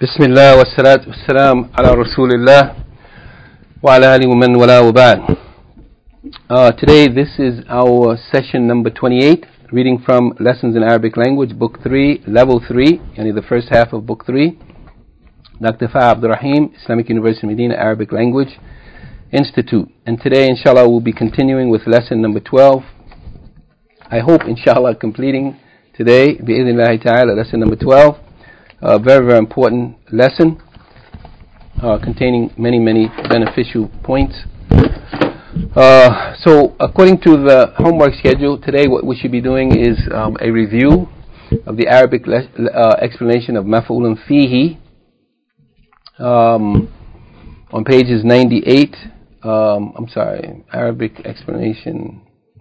بسم الله والصلاة والسلام على رسول الله وعلى آله ومن والاه وبعد. Today this is our session number 28, reading from Lessons in Arabic Language, Book 3, Level 3, the first half of Book 3. Dr. Fa Abdul Rahim, Islamic University Medina Arabic Language Institute. And today, inshallah, we'll be continuing with lesson number 12. I hope, inshallah, completing today, bi'idhnillahi ta'ala, lesson number 12. A very, very important lesson containing many beneficial points. So according to the homework schedule, today what we should be doing is a review of the Arabic explanation of Maf'ulun Fihi on pages 98. Arabic explanation,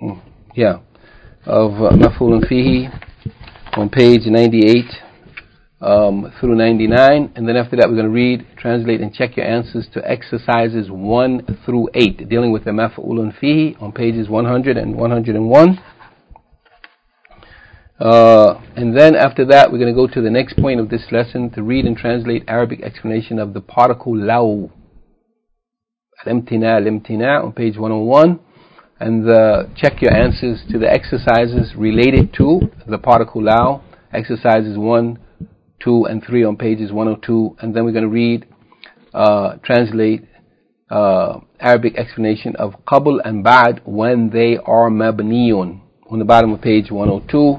of Maf'ulun Fihi on page 98. Through 99, and then after that we're going to read, translate, and check your answers to exercises 1 through 8, dealing with the Maf'ulun Fihi on pages 100 and 101. And then after that we're going to go to the next point of this lesson to read and translate Arabic explanation of the particle law, al-imtina on page 101, and check your answers to the exercises related to the particle law, exercises 1, 2 and 3 on pages 102, and then we're going to read, translate Arabic explanation of qabl and ba'd when they are mabniyun on the bottom of page 102,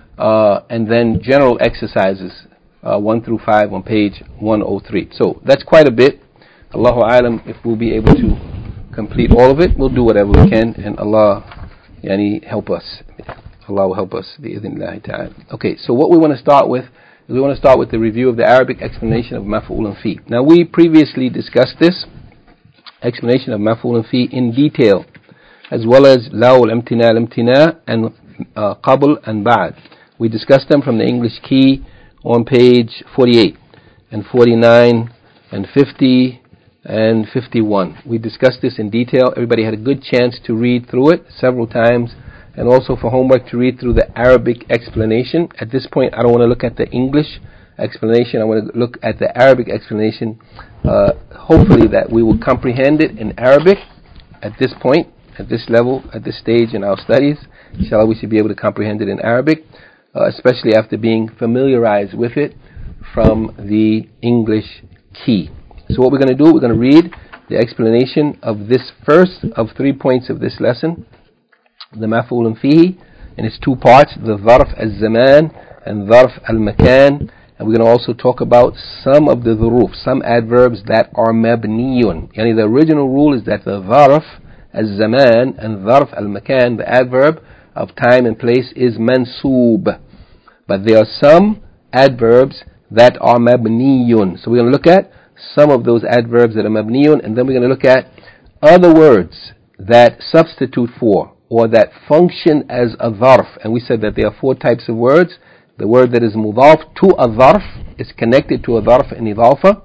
and then general exercises 1 through 5 on page 103. So that's quite a bit. Allahu alam if we'll be able to complete all of it. We'll do whatever we can, and Allah help us. Allah will help us bi'idhnillahi ta'ala. Okay, so what we want to start with the review of the Arabic explanation of Maf'ulun Fi. Now we previously discussed this explanation of Maf'ulun Fi in detail, as well as Law al-imtina and Qabl and Ba'd. We discussed them from the English key on page 48 and 49 and 50 and 51. We discussed this in detail. Everybody had a good chance to read through it several times, and also for homework to read through the Arabic explanation. At this point, I don't want to look at the English explanation. I want to look at the Arabic explanation. Hopefully that we will comprehend it in Arabic at this point, at this level, at this stage in our studies. Inshallah, we should be able to comprehend it in Arabic, especially after being familiarized with it from the English key. So what we're going to do, we're going to read the explanation of this first of 3 points of this lesson, the Maf'ulun Fihi, in its 2 parts, the Dharf al-Zaman and Dharf al-Makan. And we're going to also talk about some of the dhuruf, some adverbs that are mabniyun. The original rule is that the Dharf al-Zaman and Dharf al-Makan, the adverb of time and place, is mansoob. But there are some adverbs that are mabniyun. So we're going to look at some of those adverbs that are mabniyun, and then we're going to look at other words that substitute for or that function as a dharf. And we said that there are 4 types of words. The word that is mudaf to a dharf is connected to a dharf in idafa,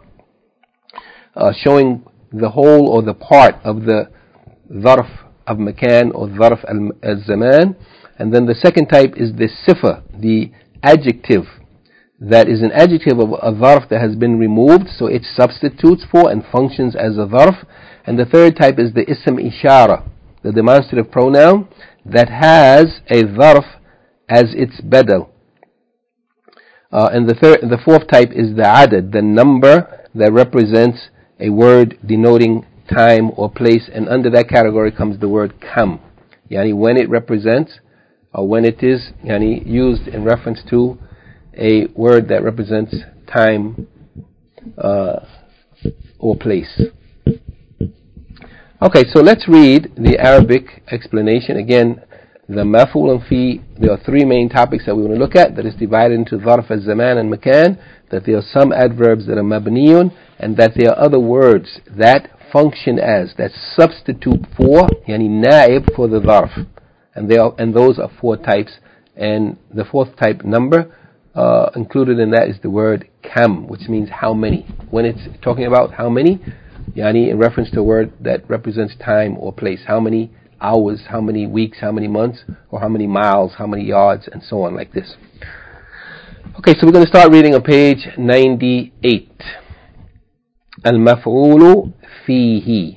showing the whole or the part of the dharf of makan or dharf al-zaman. And then the second type is the sifa, the adjective, that is an adjective of a dharf that has been removed, so it substitutes for and functions as a dharf. And the third type is the ism ishara, the demonstrative pronoun that has a dharf as its badal. And the fourth type is the adad, the number that represents a word denoting time or place, and under that category comes the word kam, when it represents or when it is used in reference to a word that represents time or place. Okay, so let's read the Arabic explanation. Again, the Maf'ulun Fi, there are 3 main topics that we want to look at, that is divided into Dharf al-Zaman and Makan, that there are some adverbs that are mabniyun, and that there are other words that function as, that substitute for, na'ib for the Dharf. And those are 4 types, and the 4th type, number, included in that is the word kam, which means how many. When it's talking about how many, in reference to a word that represents time or place, how many hours, how many weeks, how many months, or how many miles, how many yards, and so on, like this. Okay, so we're going to start reading on page 98. المفعول فيه.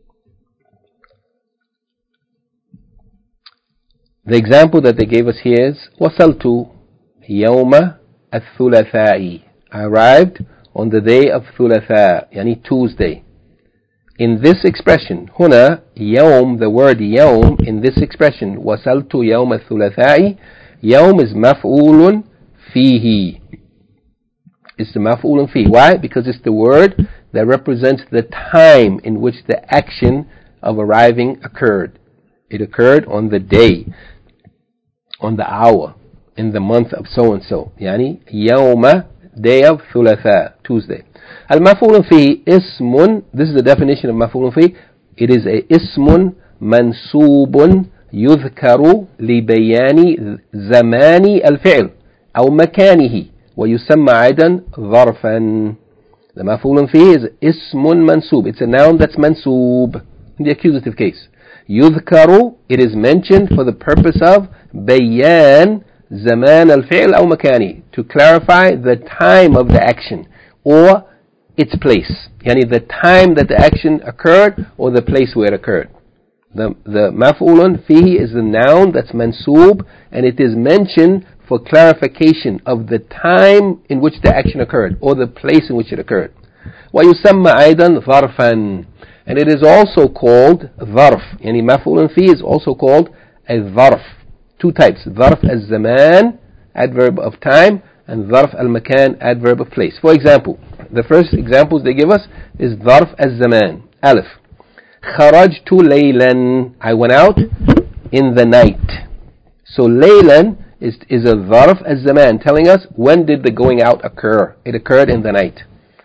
The example that they gave us here is وصلت يوم الثلاثاء. I arrived on the day of ثلاثاء, يعني Tuesday. In this expression, هنا يوم, the word يوم in this expression, وصلت يوم الثلاثاء, يوم is مفعول فيه. It's the مفعول فيه. Why? Because it's the word that represents the time in which the action of arriving occurred. It occurred on the day, on the hour, in the month of so and so. يعني يوم, day of ثلاثاء, Tuesday. المفعول فيه اسم. This is the definition of مفعول فيه. It is a اسم منصوب يذكر لبيان زمان الفعل أو مكانه ويسمى أيضا ظرفا. The مفعول فيه is اسم منصوب. It's a noun that's منصوب in the accusative case. يذكر, it is mentioned for the purpose of بيان زمان الفعل أو مكانه, to clarify the time of the action or its place. يعني the time that the action occurred or the place where it occurred. The مفعول فيه is the noun that's mansoob, and it is mentioned for clarification of the time in which the action occurred or the place in which it occurred. ويسمى أيضا ظرفا, and it is also called ظرف. يعني مفعول فيه is also called a ظرف. Two types: ظرف الزمان, adverb of time, and ظرف المكان, adverb of place. For example, the first examples they give us is ظرف الزمان. ألف خرجت ليلا, I went out in the night. So ليلا is a ظرف الزمان, telling us when did the going out occur. It occurred in the night.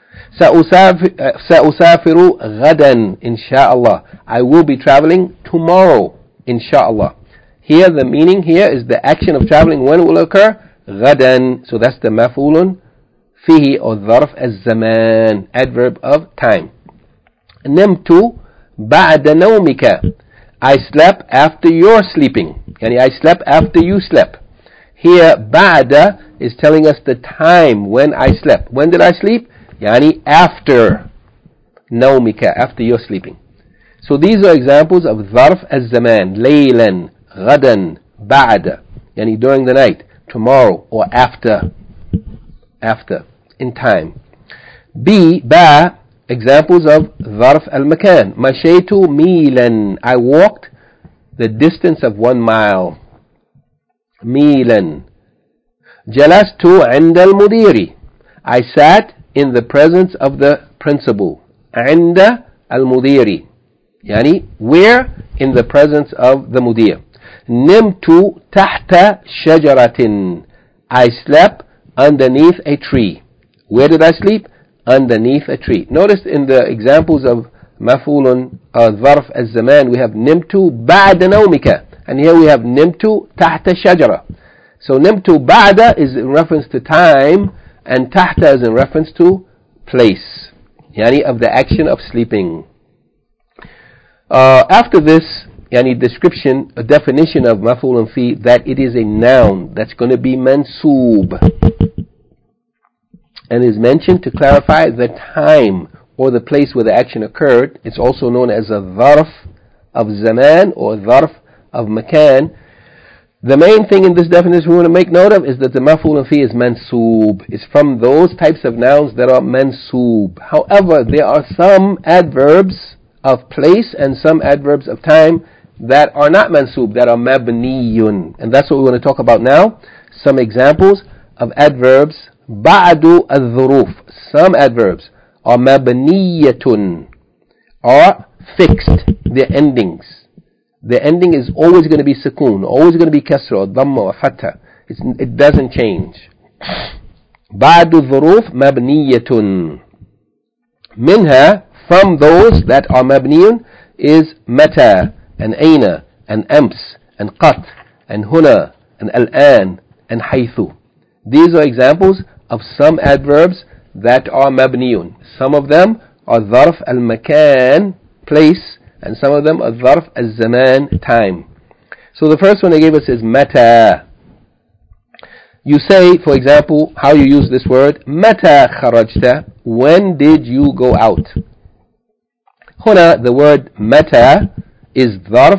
سأسافر غدا إن شاء الله, I will be traveling tomorrow إن شاء الله. Here the meaning here is the action of traveling, when it will occur, غدا. So that's the مفعول فيه or ظرف الزمان, adverb of time. نمت بعد نومك, I slept after your sleeping. يعني I slept after you slept. Here بعد is telling us the time when I slept. When did I sleep? يعني after نومك, after your sleeping. So these are examples of ظرف الزمان. ليلا, غدا, بعد, يعني during the night, tomorrow, or after, in time. B, ba, examples of ظرف المكان. مشيت ميلا, I walked the distance of 1 mile. ميلا. جلست عند المدير, I sat in the presence of the principal. عند المدير, يعني where? In the presence of the mudir. نمت تحت شجرة, I slept underneath a tree. Where did I sleep? Underneath a tree. Notice in the examples of مفعول ظرف الزمان we have نمت بعد نومك, and here we have نمت تحت شجرة. So نمت بعد is in reference to time, and تحت is in reference to place, يعني of the action of sleeping. After this, يعني description, a definition of مفعول فيه, that it is a noun that's going to be mansoob and is mentioned to clarify the time or the place where the action occurred. It's also known as a ظرف of zaman or ظرف of makan. The main thing in this definition we want to make note of is that the maf'ul fi is mansoob. It's from those types of nouns that are mansoob. However, there are some adverbs of place and some adverbs of time that are not mansoob, that are mabniyun. And that's what we want to talk about now. Some examples of adverbs ba'du al-dhuruf. Some adverbs are mabniyatun, are fixed, their endings. The ending is always going to be sukoon, always going to be kasra or dhamma or fatha. It doesn't change. Ba'du dhuruf mabniyatun. Minha, from those that are mabniyun, is mata, and aina, and ams, and qat, and huna, and al-an, and haythu. These are examples of some adverbs that are mabniyun. Some of them are dharf al-makan, place, and some of them are dharf al-zaman, time. So the first one they gave us is mata. You say, for example, how you use this word, متى خرجت? When did you go out? هنا the word متى is ظرف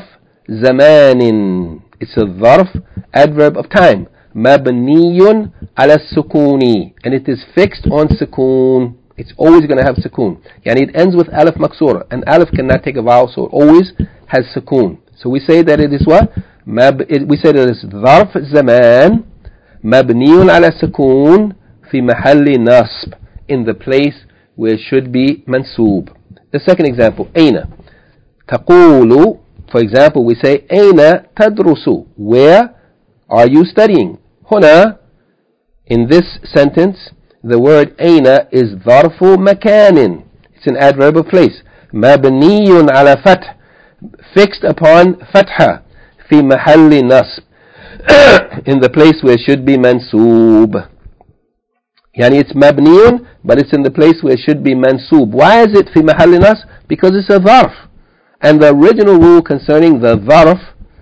زمان. It's a ظرف, adverb of time. مبني على السكون, and it is fixed on سكون. It's always going to have سكون. يعني it ends with alif maksura, and alif cannot take a vowel, so it always has سكون. So we say that it is what? We say that it's ظرف زمان مبني على السكون في محل نصب, in the place where it should be منصوب. The second example, أين تقول, for example, we say أين تدرس? Where are you studying? هنا, in this sentence, the word أين is ظرف مكان. It's an adverb of place. مبني على فتح, fixed upon فتحة في محل نصب, in the place where it should be mansoob. Yani it's mabniyun, but it's in the place where it should be mansoob. Why is it fi mahalli nasb? Because it's a dharf. And the original rule concerning the dharf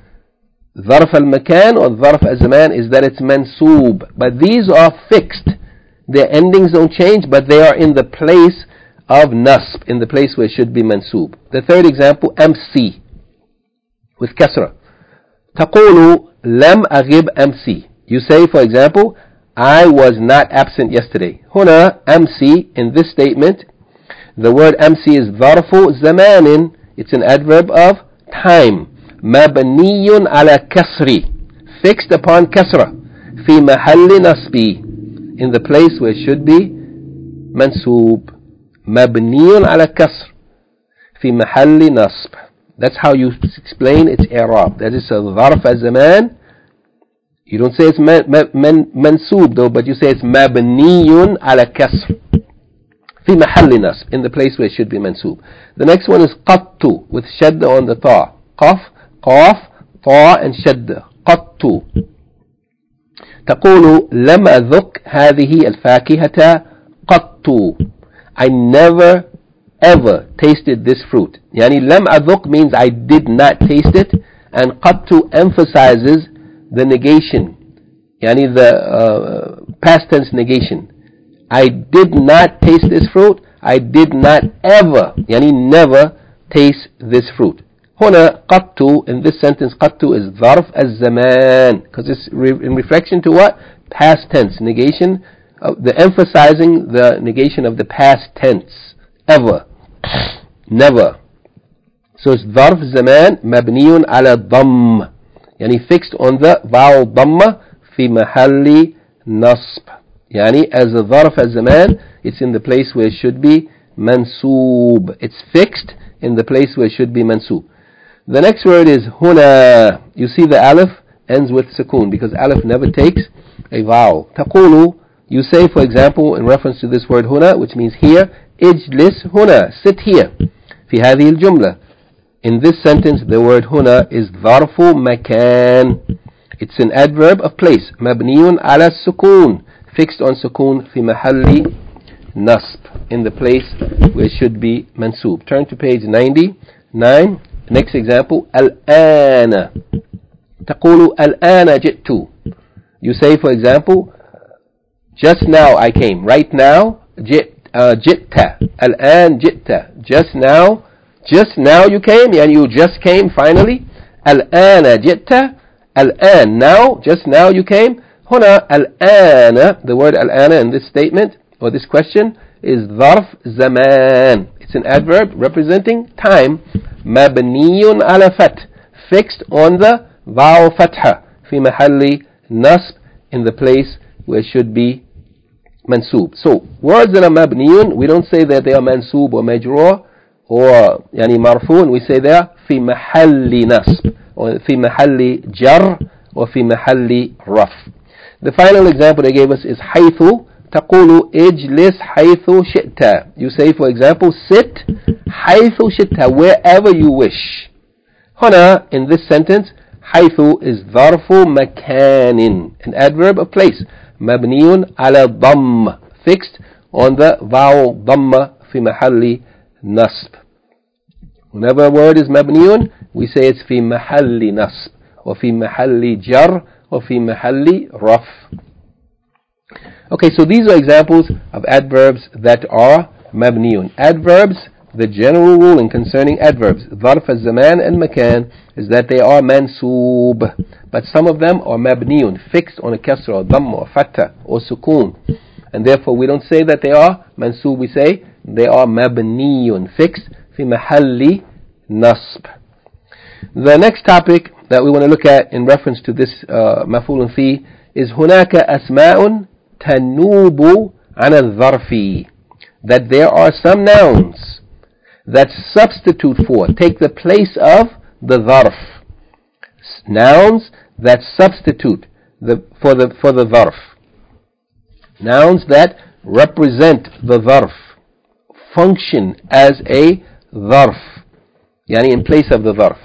al-makan or dharf al-zaman, is that it's mansoob. But these are fixed. Their endings don't change, but they are in the place of nasb, in the place where it should be mansoob. The third example, MC, with kasra. تقول لم أغب أمسي. You say, for example, I was not absent yesterday. هنا أمسي, in this statement, the word أمسي is ظرف زمان. It's an adverb of time. مبني على كسر, fixed upon كسرة في محل نصب, in the place where it should be منصوب. مبني على كسر في محل نصب. That's how you explain its i'rab. That is a ظرف الزمان. You don't say it's mansoob though, but you say it's mabniyun ala kasr fi mahalli nasb, in the place where it should be mansoob. The next one is qattu, with shadda on the ta. Qaf, qaf, ta and shadda. qattu. تقول لم أذق هذه الفاكهة قط. I never ever tasted this fruit. Yani lam adhuq means I did not taste it, and qattu emphasizes the negation, yani the past tense negation. I did not taste this fruit. I did not ever, yani never taste this fruit. هنا qattu, in this sentence, qattu is ظرف الزمان, because it's in reflection to what? Past tense, negation, the emphasizing the negation of the past tense. Ever, never. So it's ظرف زمان مبني على الضم, يعني fixed on the vowel ضمة في محل نصب. يعني as a ظرف الزمان, it's in the place where it should be منصوب. It's fixed in the place where it should be منصوب. The next word is هنا. You see the alif ends with سكون, because alif never takes a vowel. تقول, you say, for example, in reference to this word هنا, which means here, اجلس هنا, sit here. في هذه الجملة. In this sentence, the word هنا is ظرف مكان. It's an adverb of place. مبني على السكون, fixed on سكون في محل نصب, in the place where it should be منصوب. Turn to page 99. Next example, الآن. تقول الآن جئت. You say, for example, just now I came. Right now, جئت. الآن جئت. Just now you came, and you just came finally. الآن جئت. الآن, now, just now you came. هنا الآن, the word الآن in this statement or this question is ظرف زمان. It's an adverb representing time. مبني على فتح, fixed on the vowel فتحة في محل نصب, in the place where it should be mansoob. So words that are mabniyun, we don't say that they are mansoob or majrur or yani marfu, we say they are في محل نصب or في محل jar or في محل raf. The final example they gave us is حيث. تقول اجلس حيث شئت. You say, for example, sit حيث شئت, wherever you wish. هنا, in this sentence, حيث is ظرف مكان, an adverb of place. مبني على الضم, fixed on the vowel ضمة في محل نصب. Whenever a word is مبني, we say it's في محل نصب, or في محل جر, or في محل رفع. Okay, so these are examples of adverbs that are mabniyun. Adverbs, the general ruling concerning adverbs, ظرف الزمان and makan, is that they are mansoob. But some of them are mabniyun, fixed on a kasra or dhamma or fatha or sukoon. And therefore we don't say that they are mansoob, we say they are mabniyun, fixed, fi mahalli nasb. The next topic that we want to look at in reference to this maf'ulun fi is هناك أسماء تنوب عن الظرف, that there are some nouns that substitute for, take the place of the dharf. Nouns that substitute for the dharf. Nouns that represent the dharf, function as a dharf, yani in place of the dharf.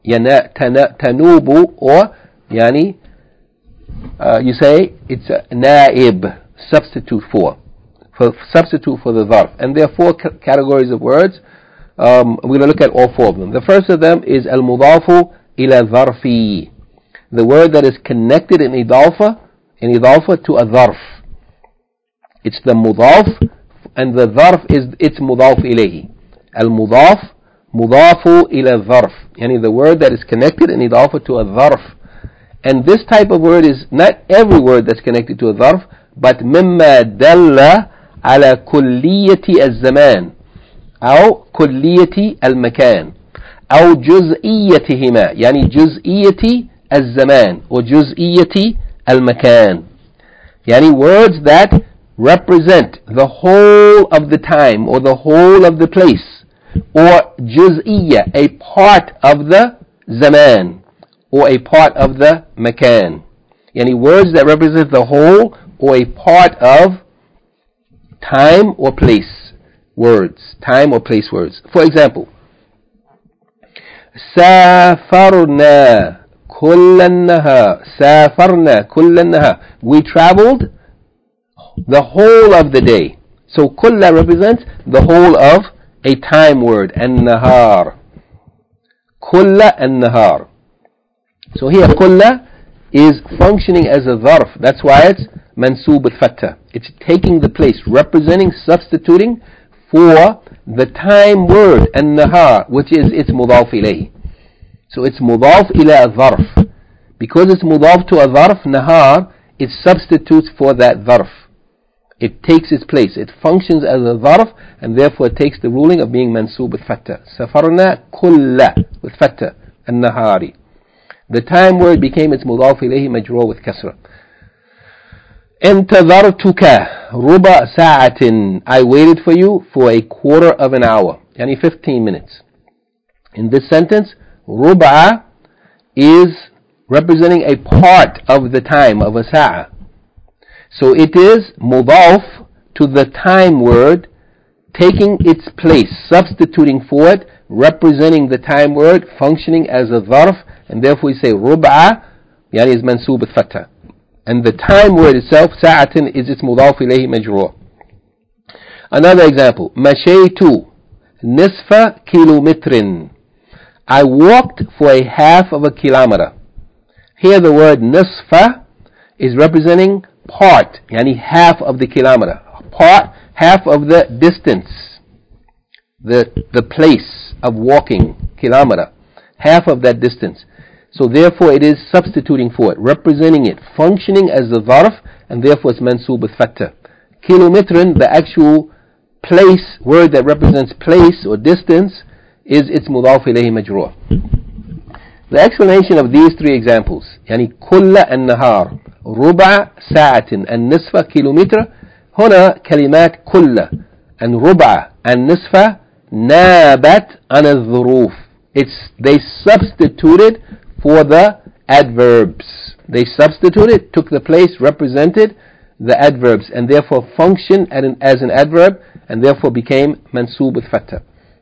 تنوب, or yani you say it's a naib, substitute for the dharf. And there are four categories of words. We're going to look at all four of them. The first of them is al-mudafu ila dharfi, the word that is connected in idafa to a dharf. It's the mudaf, and the dharf is its mudaf ilayhi. Al-mudaf mudafu ila dharf, yani the word that is connected in idafa to a dharf. And this type of word is not every word that's connected to a dharf, but مما دل على كلية الزمان أو كلية المكان أو جزئيتهما, يعني جزئية الزمان or جزئية المكان, يعني words that represent the whole of the time or the whole of the place, or جزئية, a part of the zaman, or a part of the makan. Yani words that represent the whole or a part of time or place words. Time or place words. For example, سافرنا كل النهار. سافرنا كل النهار. We traveled the whole of the day. So كل represents the whole of a time word. النهار. كل النهار. So here kulla is functioning as a dharf. That's why it's mansoob al-fattah. It's taking the place, representing, substituting for the time word an-nahar, which is its mudaf ilayhi. So it's mudaf ila a-dharf. Because it's mudaf to a dharf, nahar, it substitutes for that dharf. It takes its place. It functions as a dharf, and therefore it takes the ruling of being mansoob al-fattah. Safarna kulla with fattah an-nahari. The time word became its mudaf ilayhi majrur with kasra. انتظرتك ربع ساعة. I waited for you for a quarter of an hour, yani 15 minutes. In this sentence, ربع is representing a part of the time of a sa'a. So it is mudaf to the time word, taking its place, substituting for it, representing the time word, functioning as a dharf, and therefore we say rub'a, yani is mansoob al-fattah. And the time word itself, sa'atin, is its mudaf ilayhi majrur. Another example, mashaytu nisfa kilometrin. I walked for a half of a kilometer. Here the word nisfa is representing part, yani half of the kilometer. Part, half of the distance. The place of walking, kilometer. Half of that distance. So therefore it is substituting for it, representing it, functioning as the dharf, and therefore it's mansoob al-fattah. Kilometrin, the actual place, word that represents place or distance, is its mudaf ilayhi majrur. The explanation of these three examples, yani kulla an-nahar, ruba sa'atin, and nisfa kilometer, huna kalimat kulla, and ruba and nisfa, nabat an al-dhuruf. They substituted for the adverbs. They substituted, took the place, represented the adverbs, and therefore functioned as an adverb, and therefore became mansoob al-fattah.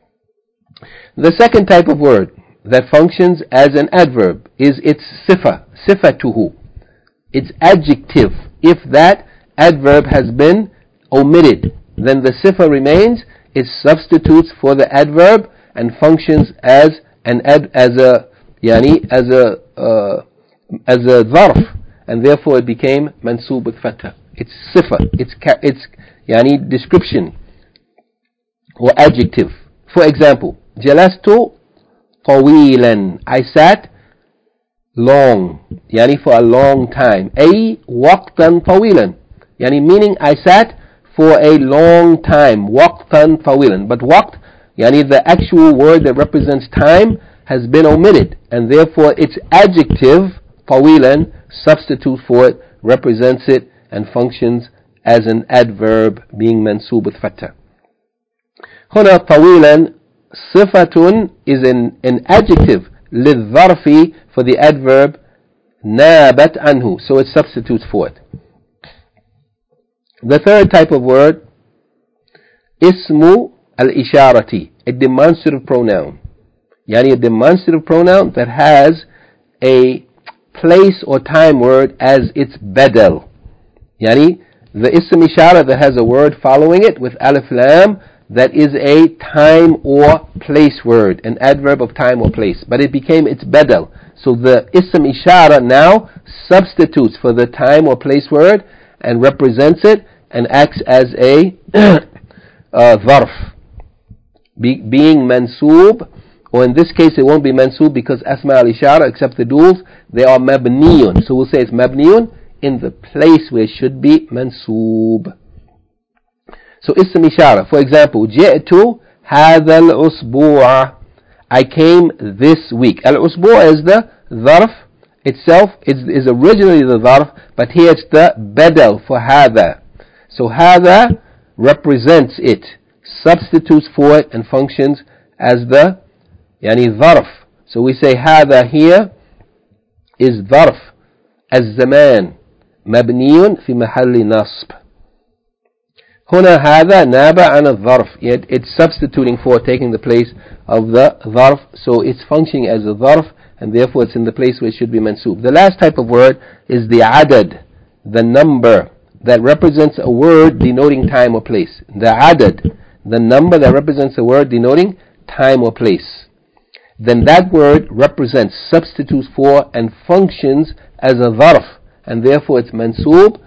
The second type of word that functions as an adverb is its sifa, sifatuhu, its adjective. If that adverb has been omitted, then the sifa remains. It substitutes for the adverb and functions as a dharf, and therefore it became mansoob al-fattah. It's sifa. It's yani description or adjective. For example, jalastu طويلا. I sat long, yani for a long time. أي وقتا طويلا, yani meaning I sat for a long time. وقتا طويلا. But waqt, yani the actual word that represents time has been omitted, and therefore its adjective طويلا substitute for it, represents it, and functions as an adverb being mansub with fatha. هنا طويلا صفة is an adjective للظرف for the adverb نابت عنه, so it substitutes for it. The third type of word, اسم الإشارة, a demonstrative pronoun. Yani a demonstrative pronoun that has a place or time word as its badal. Yani the ism ishara that has a word following it with alif lam, that is a time or place word, an adverb of time or place, but it became its badal. So the ism ishara now substitutes for the time or place word and represents it and acts as a dharf, being mansoob, or in this case it won't be mansoob because asma al-ishara, except the duals, they are mabniyun. So we'll say it's mabniyun in the place where it should be mansoob. So ism ishara, for example, جئت هذا الأسبوع, I came this week. Al-usbu' is the dharf itself, is originally the dharf, but here it's the badal for هذا. So هذا represents it, substitutes for it, and functions as the يعني ظرف. So we say هذا here is ظرف الزمان مبني في محل نصب. هنا هذا ناب عن الظرف, yet it's substituting for, taking the place of the ظرف, so it's functioning as a ظرف, and therefore it's in the place where it should be mansoob. The last type of word is the adad, the number that represents a word denoting time or place. The adad, the number that represents a word denoting time or place. Then that word represents, substitutes for, and functions as a dharf, and therefore it's mansoob.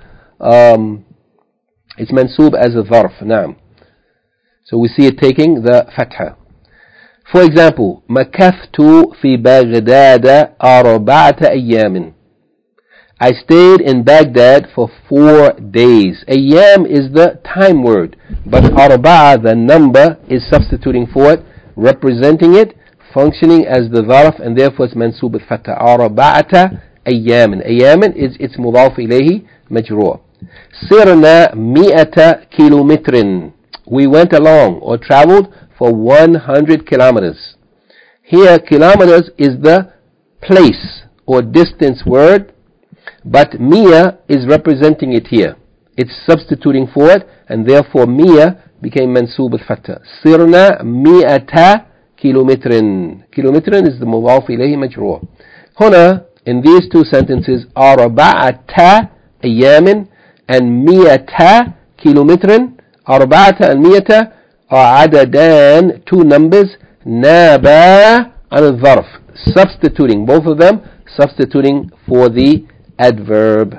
It's mansoob as a dharf. Naam. So we see it taking the fatha. For example, مكثت في بغداد 4 أيام. I stayed in Baghdad for 4 days. Ayyam is the time word, but arba'a, the number, is substituting for it, representing it, functioning as the dharf, and therefore it's mansoob al-fatha. Arba'ata ayyamin. Ayyamin is its mudaf ilayhi majroor. Sirna mi'ata kilometrin. We went along or traveled for 100 kilometers. Here, kilometers is the place or distance word, but mi'a is representing it here. It's substituting for it, and therefore mi'a became mansoob al-fatha. Sirna mi'ata kilometrin. Kilometrin is the mudaf ilayhi majroor. Huna, in these two sentences, arba'ata ayyamin and mi'ata kilometrin. Arba'ata and mi'ata are adadan, two numbers, naba al-dharf, substituting, both of them substituting for the adverb.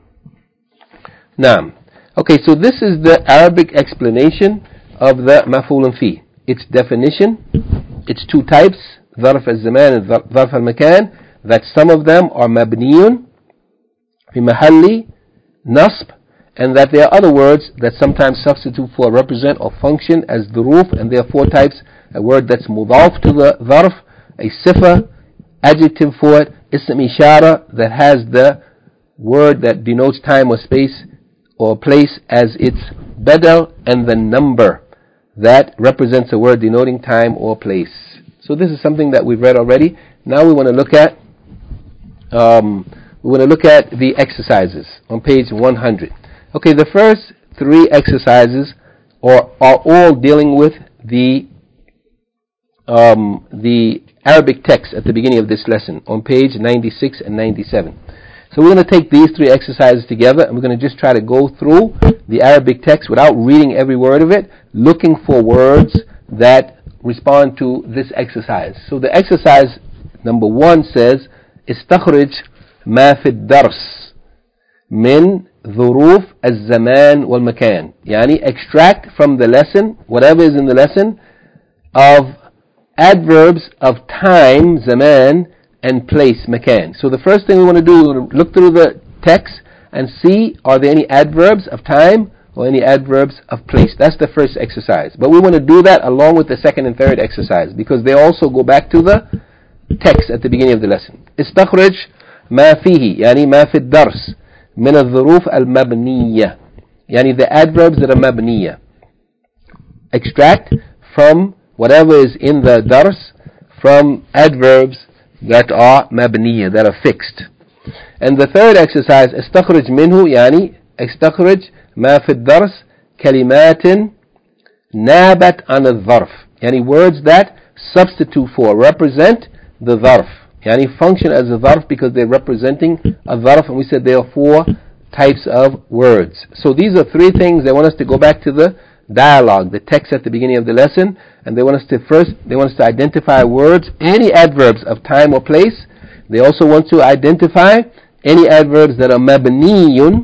Naam. Okay, so this is the Arabic explanation of the maf'ulun fi. Its definition, its two types, dharf al-zaman and dharf al-makan, that some of them are mabniyun fi mahalli nasb, and that there are other words that sometimes substitute for, represent, or function as dhuruf, and there are 4 types: a word that's mudaf to the dharf, a sifa, adjective for it, ism ishara, that has the word that denotes time or space or place as its badal, and the number that represents a word denoting time or place. So this is something that we've read already. Now we want to look at the exercises on page 100. Okay, the first 3 exercises are all dealing with the Arabic text at the beginning of this lesson on page 96 and 97. So we're going to take these 3 exercises together, and we're going to just try to go through the Arabic text without reading every word of it, looking for words that respond to this exercise. So the exercise number 1 says, استخرج ما في الدرس من ظروف الزمان والمكان. يعني extract from the lesson, whatever is in the lesson, of adverbs of time, zaman, and place, makan. So the first thing we want to do is look through the text and see, are there any adverbs of time or any adverbs of place? That's the first exercise. But we want to do that along with the second and third exercise, because they also go back to the text at the beginning of the lesson. استخرج ما فيه, يعني ما في الدرس من الظروف المبنية, يعني the adverbs that are مبنية. Extract from whatever is in the dars from adverbs that are مبنية, that are fixed. And the third exercise, استخرج منه, يعني استخرج ما في الدرس كلمات نابت عن الظرف, يعني words that substitute for, represent the ظرف, يعني function as a ظرف because they're representing a ظرف, and we said there are 4 types of words. So these are 3 things. They want us to go back to the dialogue, the text at the beginning of the lesson, and they want us to identify words, any adverbs of time or place. They also want to identify any adverbs that are mabniyun,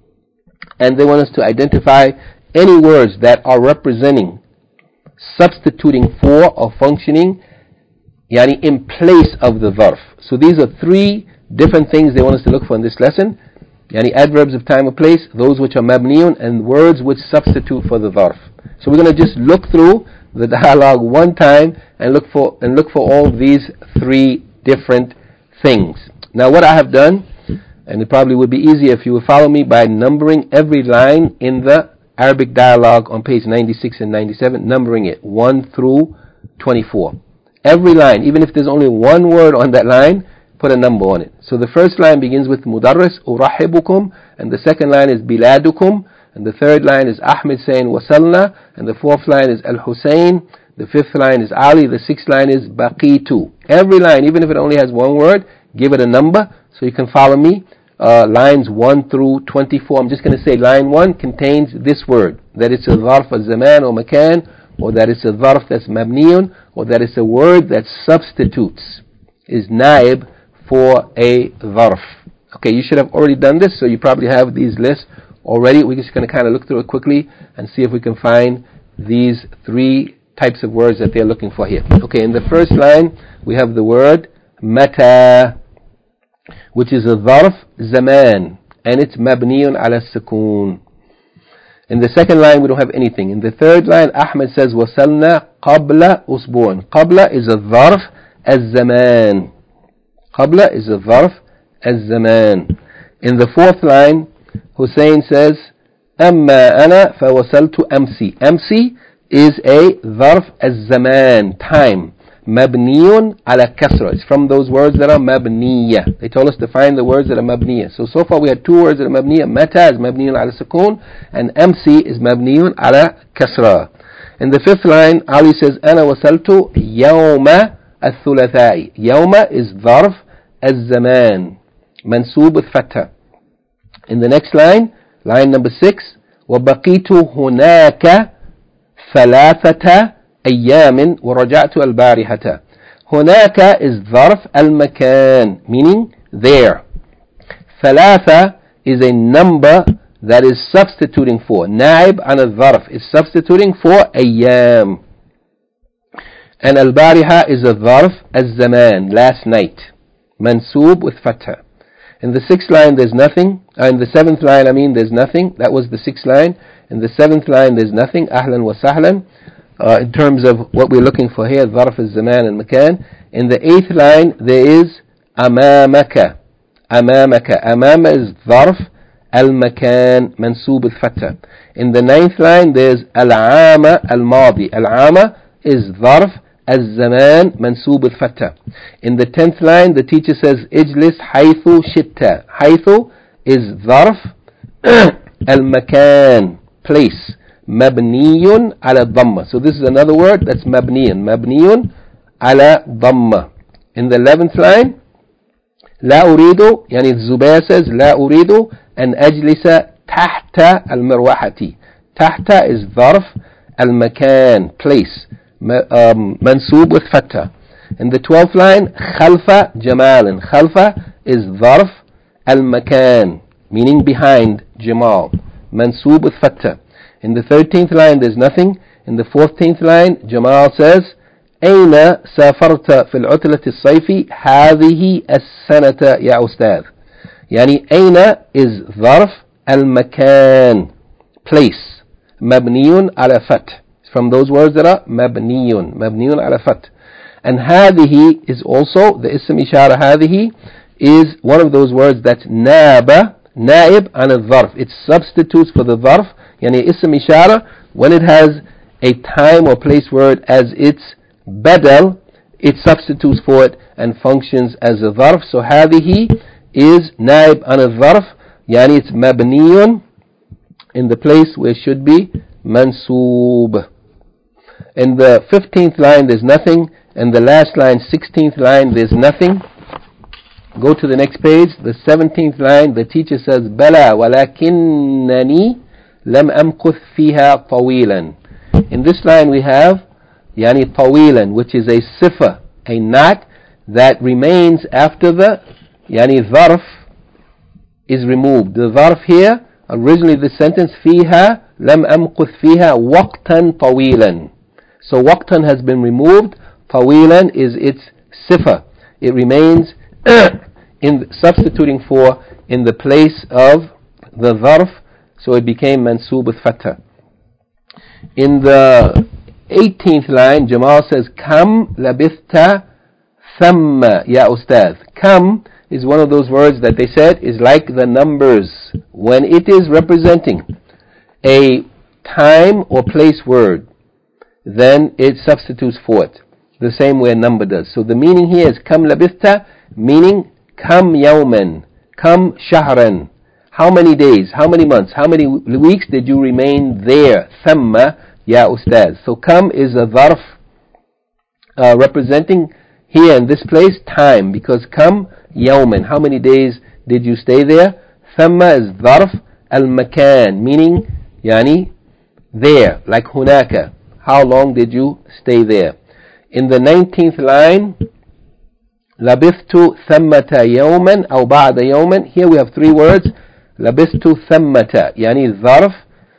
and they want us to identify any words that are representing, substituting for, or functioning yani in place of the dharf. So these are 3 different things they want us to look for in this lesson. Yani adverbs of time or place, those which are mabniyun, and words which substitute for the dharf. So we're going to just look through the dialogue one time and look for all these 3 different things. Now what I have done, and it probably would be easier if you would follow me by numbering every line in the Arabic dialogue on page 96 and 97, numbering it 1 through 24. Every line, even if there's only one word on that line, put a number on it. So the first line begins with Mudarris, Urahibukum, and the second line is Biladukum, and the third line is Ahmed saying Wasalna, and the fourth line is Al-Hussein, the fifth line is Ali, the sixth line is Baqitu. Every line, even if it only has one word, give it a number so you can follow me. Lines 1 through 24. I'm just going to say line 1 contains this word, that it's a dharf al-zaman or makan, or that it's a dharf that's mabniyun, or that it's a word that substitutes, is naib for a dharf. Okay, you should have already done this, so you probably have these lists already. We're just going to kind of look through it quickly and see if we can find these 3 types of words that they're looking for here. Okay, in the first line, we have the word mata, which is a dharf zaman, and it's mabniyun ala sukoon. In the second line, we don't have anything. In the third line, Ahmed says, وَصَلْنَا قَبْلَ أُسْبُوعٍ. قَبْلَ is a dharf az-zaman. قَبْلَ is a dharf az-zaman. In the fourth line, Hussein says, أَمَّا أَنَا فَوَصَلْتُ أَمْسِي. أَمْسِي is a dharf az-zaman, time. Mabniyun ala kasra. It's from those words that are mabniya. They told us to find the words that are mabniya. So far we had 2 words that are mabniya. Mata is mabniyun ala sukoon, and amsi is mabniyun ala kasra. In the fifth line, Ali says, Ana wasaltu yawma al-thulathai. Yawma is dharf az-zaman, mansoob with fatha. In the next line, line number 6, وَبَقِيتُ هُنَاكَ ثَلَاثَةَ أيام ورجعت البارحة. هناك is ظرف المكان, meaning there. ثلاثة is a number that is substituting for. نائب عن الظرف is substituting for أيام. And البارحة is a ظرف الزمان, last night. منسوب with fatha. In the 6th line there's nothing. In the 7th line there's nothing. That was the 6th line. In the 7th line there's nothing. أهلا وسهلا. In terms of what we're looking for here, ظرف الزمان and makan. In the 8th line, there is أمامك. أمامك. أمام is ظرف المكان منسوب الفتح. In the 9th line, there's العام الماضي. العام is ظرف الزمان منسوب الفتح. In the 10th line, the teacher says اجلس حيث شئت. حيث is ظرف المكان, place. مبني على الضمة. So this is another word that's مبني. مبني على ضمة. In the 11th line, لا أريد, يعني الزبير says لا أريد أن أجلس تحت المروحة. تحت is ظرف المكان, place, منسوب with فتح. In the 12th line, خلف جمال. خلف is ظرف المكان, meaning behind Jamal. Mansoob with fatha. In the 13th line there's nothing. In the 14th line Jamal says أين سافرت في العطلة الصيف هذه السنة يا أستاذ. يعني أين is ظرف المكان, place, مبني على فتح. From those words that are مبني على فتح. And هذه is also the اسم إشارة. هذه is one of those words that's ناب, نائب عن الظرف. It substitutes for the ظرف. يعني اسم إشارة, when it has a time or place word as its badal, it substitutes for it and functions as a ظرف. So هذه is نائب عن الظرف, يعني it's مبني in the place where it should be mansoob. In the 15th line there's nothing. In the last line, 16th line, there's nothing. Go to the next page. The 17th line, the teacher says بلى ولكنني لم أمكث فيها طويلا. In this line we have يعني طويلا, which is a sifa, a not that remains after the يعني ظرف is removed. The ظرف here, originally the sentence فيها لم أمكث فيها وقتا طويلا. So وقتا has been removed. طويلا is its sifa. It remains in substituting for in the place of the ظرف, so it became mansoob with fatha. In the 18th line, Jamal says كم لبثت ثم يا أستاذ. كم is one of those words that they said is like the numbers. When it is representing a time or place word, then it substitutes for it the same way a number does. So the meaning here is كم لبثت, meaning كم يوما, كم شهرا, how many days, how many months, how many weeks did you remain there? ثم يا أستاذ. So كم is a ظرف representing here in this place time, because كم يوما, how many days did you stay there? ثم is ظرف المكان, meaning يعني there, like هناك, how long did you stay there? In the 19th line, لبثت ثمة يوما أو بعد يوما. Here we have three words. لبثت ثمة يعني ظرف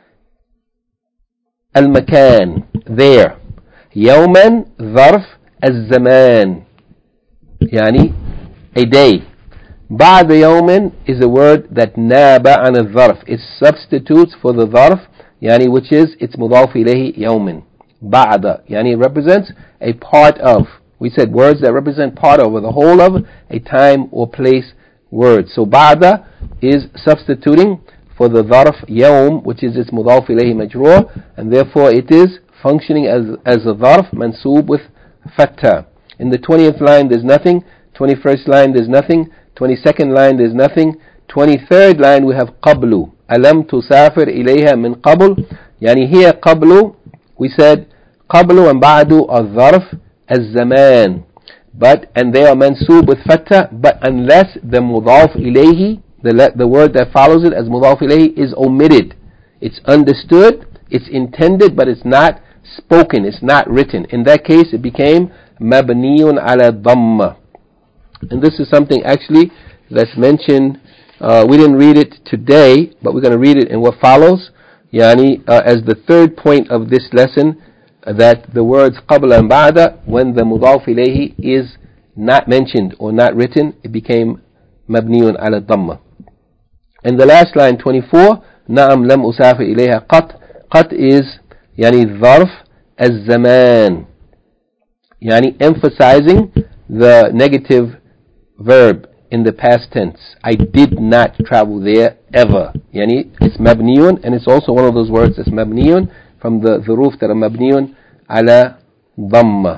المكان, there. يوما ظرف الزمان يعني a day. بعد يوم is a word that ناب عن الظرف. It substitutes for the ظرف يعني which is its مضاف إليه يوم. بعد يعني represents a part of. We said words that represent part of or the whole of a time or place word. So بعد is substituting for the ظرف يوم, which is its مضاف إليه مجرور, and therefore it is functioning as a ظرف mansoob with fatha. In the 20th line there's nothing. 21st line there's nothing. 22nd line there's nothing. 23rd line we have قبل. ألم تسافر إليها من قبل. يعني here قبل, we said قبل and بعد are ظرف الزمان, but and they are mansoob with fatha, but unless the مضاف إليه, the word that follows it as مضاف إليه is omitted. It's understood, it's intended, but it's not spoken, it's not written. In that case it became مبني على الضمة. And this is something actually that's mentioned, we didn't read it today, but we're going to read it in what follows, يعني as the third point of this lesson, that the words قبل and بعد, when the مضاف إليه is not mentioned or not written, it became مبني على الضمة. And the last line 24, نعم لم أسافر إليها قط. قط is يعني ظرف الزمان, يعني emphasizing the negative verb in the past tense. I did not travel there ever. يعني it's مبني, and it's also one of those words that's مبني from the ظروف that are مبني على ضمة.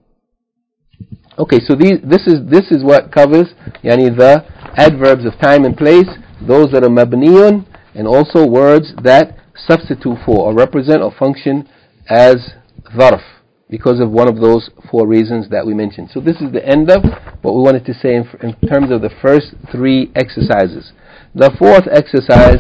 Okay, so this is what covers يعني the adverbs of time and place, those that are مبني, and also words that substitute for or represent or function as ظرف because of one of those four reasons that we mentioned. So this is the end of what we wanted to say in terms of the first three exercises. The fourth exercise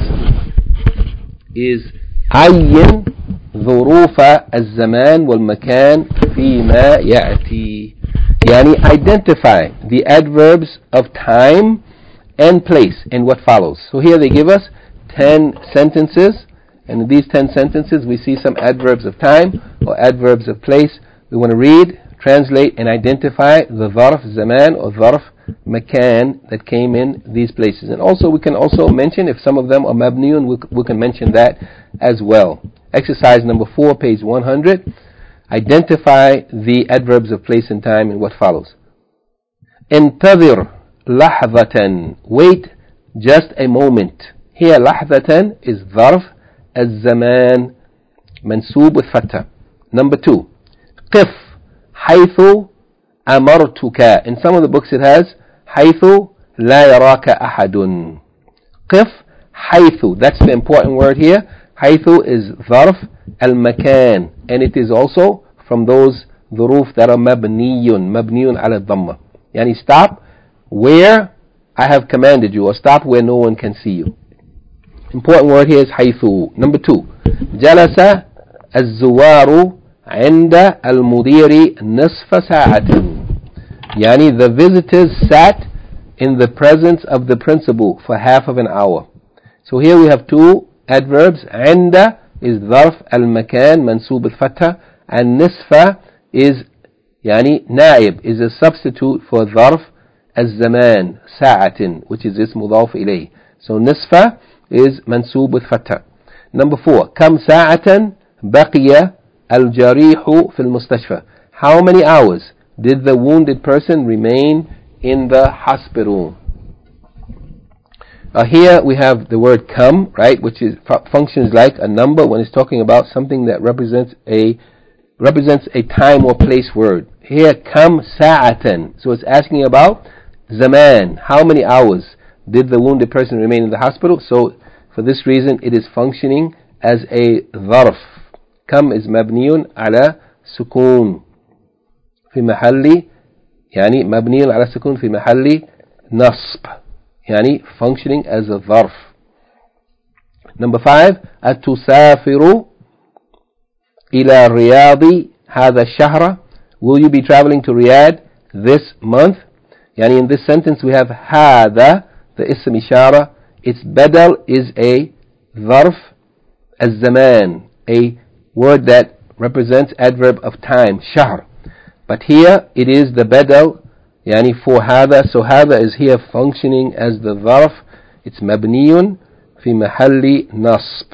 is عين ظروف الزمان والمكان فيما يأتي. يعني identify the adverbs of time and place in what follows. So here they give us 10 sentences, and in these 10 sentences we see some adverbs of time or adverbs of place. We want to read, translate, and identify the dharf zaman or dharf makan that came in these places. And also we can also mention if some of them are mabniyun, we can mention that as well. Exercise number 4, page 100. Identify the adverbs of place and time in what follows. انتظر لحظة. Wait just a moment. Here لحظة is ظرف الزمان منسوب with فتح. Number 2. قف حيث أمرتك. In some of the books it has حيث لا يراك أحد. قف حيث. That's the important word here. حيث is ظرف المكان, and it is also from those ظروف that are مبني على الضمة. يعني stop where I have commanded you, or stop where no one can see you. Important word here is حيث. Number 2. جلس الزوار عند المدير نصف ساعة. يعني the visitors sat in the presence of the principal for half of an hour. So here we have two adverbs. عند is ظرف المكان منسوب الفتح, and نصف is يعني نائب, is a substitute for ظرف الزمان ساعة, which is اسم مضاف إليه. So نصف is منسوب with فتح. Number 4. كم ساعة بقي الجريح في المستشفى. How many hours did the wounded person remain in the hospital? Here we have the word kam, right, which is functions like a number when it's talking about something that represents a time or place word. Here kam sa'atan, so it's asking about zaman, how many hours did the wounded person remain in the hospital. So for this reason it is functioning as a dharf. Kam is mabniyun ala sukun في محل, يعني مبني على السكون في محل نصب, يعني functioning as a ظرف. Number 5. أتسافر إلى الرياض هذا الشهر. Will you be traveling to Riyadh this month? يعني in this sentence we have هذا, the اسم إشارة. Its badal is a ظرف الزمان, a word that represents adverb of time, شهر. But here it is the badal, يعني for هذا. So هذا is here functioning as the ظرف. It's مبني في محل نصب.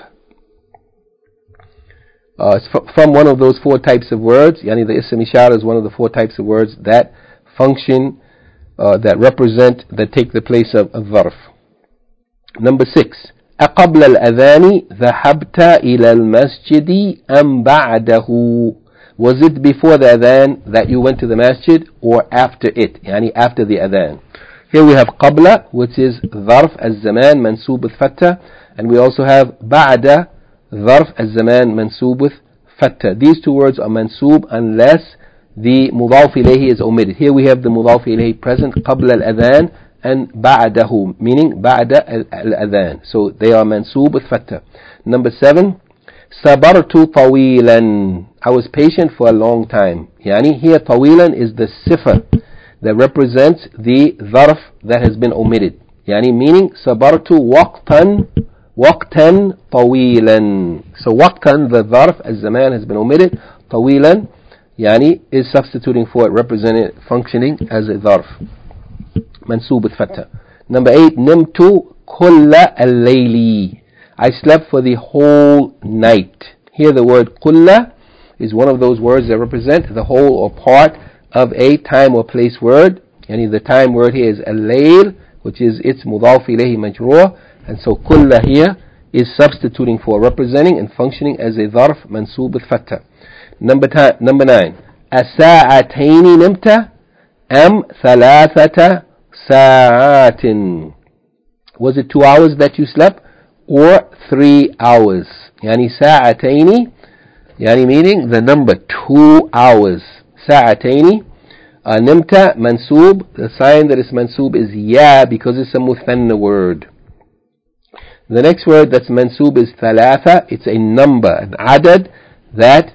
It's from one of those 4 types of words. يعني the ism ishara is one of the 4 types of words that function, that take the place of ظرف. Number 6. أقبل الأذان ذهبت إلى المسجد أم بعده. Was it before the adhan that you went to the masjid, or after it? يعني after the adhan. Here we have قبل, which is ظرف الزمان منسوب with فتح, and we also have بعد ظرف الزمان منسوب with فتح. These 2 words are منسوب unless the مضاف إليه is omitted. Here we have the مضاف إليه present, قبل الأذان, and بعده, meaning بعد الأذان. So they are منسوب with فتح. Number 7. صبرت طويلا. I was patient for a long time. يعني here طويلا is the صفة that represents the ظرف that has been omitted. يعني meaning صبرت وقتا طويلا. So وقتا, the ظرف الزمان has been omitted. طويلا يعني is substituting for it, representing, functioning as a ظرف منسوب بالفتح. Number 8. نمت كل الليل. I slept for the whole night. Here the word kulla is one of those words that represent the whole or part of a time or place word. And the time word here is al-layl, which is its mudaf ilayhi majroor. And so kulla here is substituting for, representing and functioning as a dharf mansoob al-fatta. Number 9. As-sa'ataini nimta am thalathata sa'atin. Was it 2 hours that you slept, or 3 hours? Yani sa'ataini, yani meaning the number 2 hours. Sa'ataini. Nimta mansoob. The sign that is mansoob is ya, because it's a muthanna word. The next word that's mansoob is thalatha. It's a number, an adad that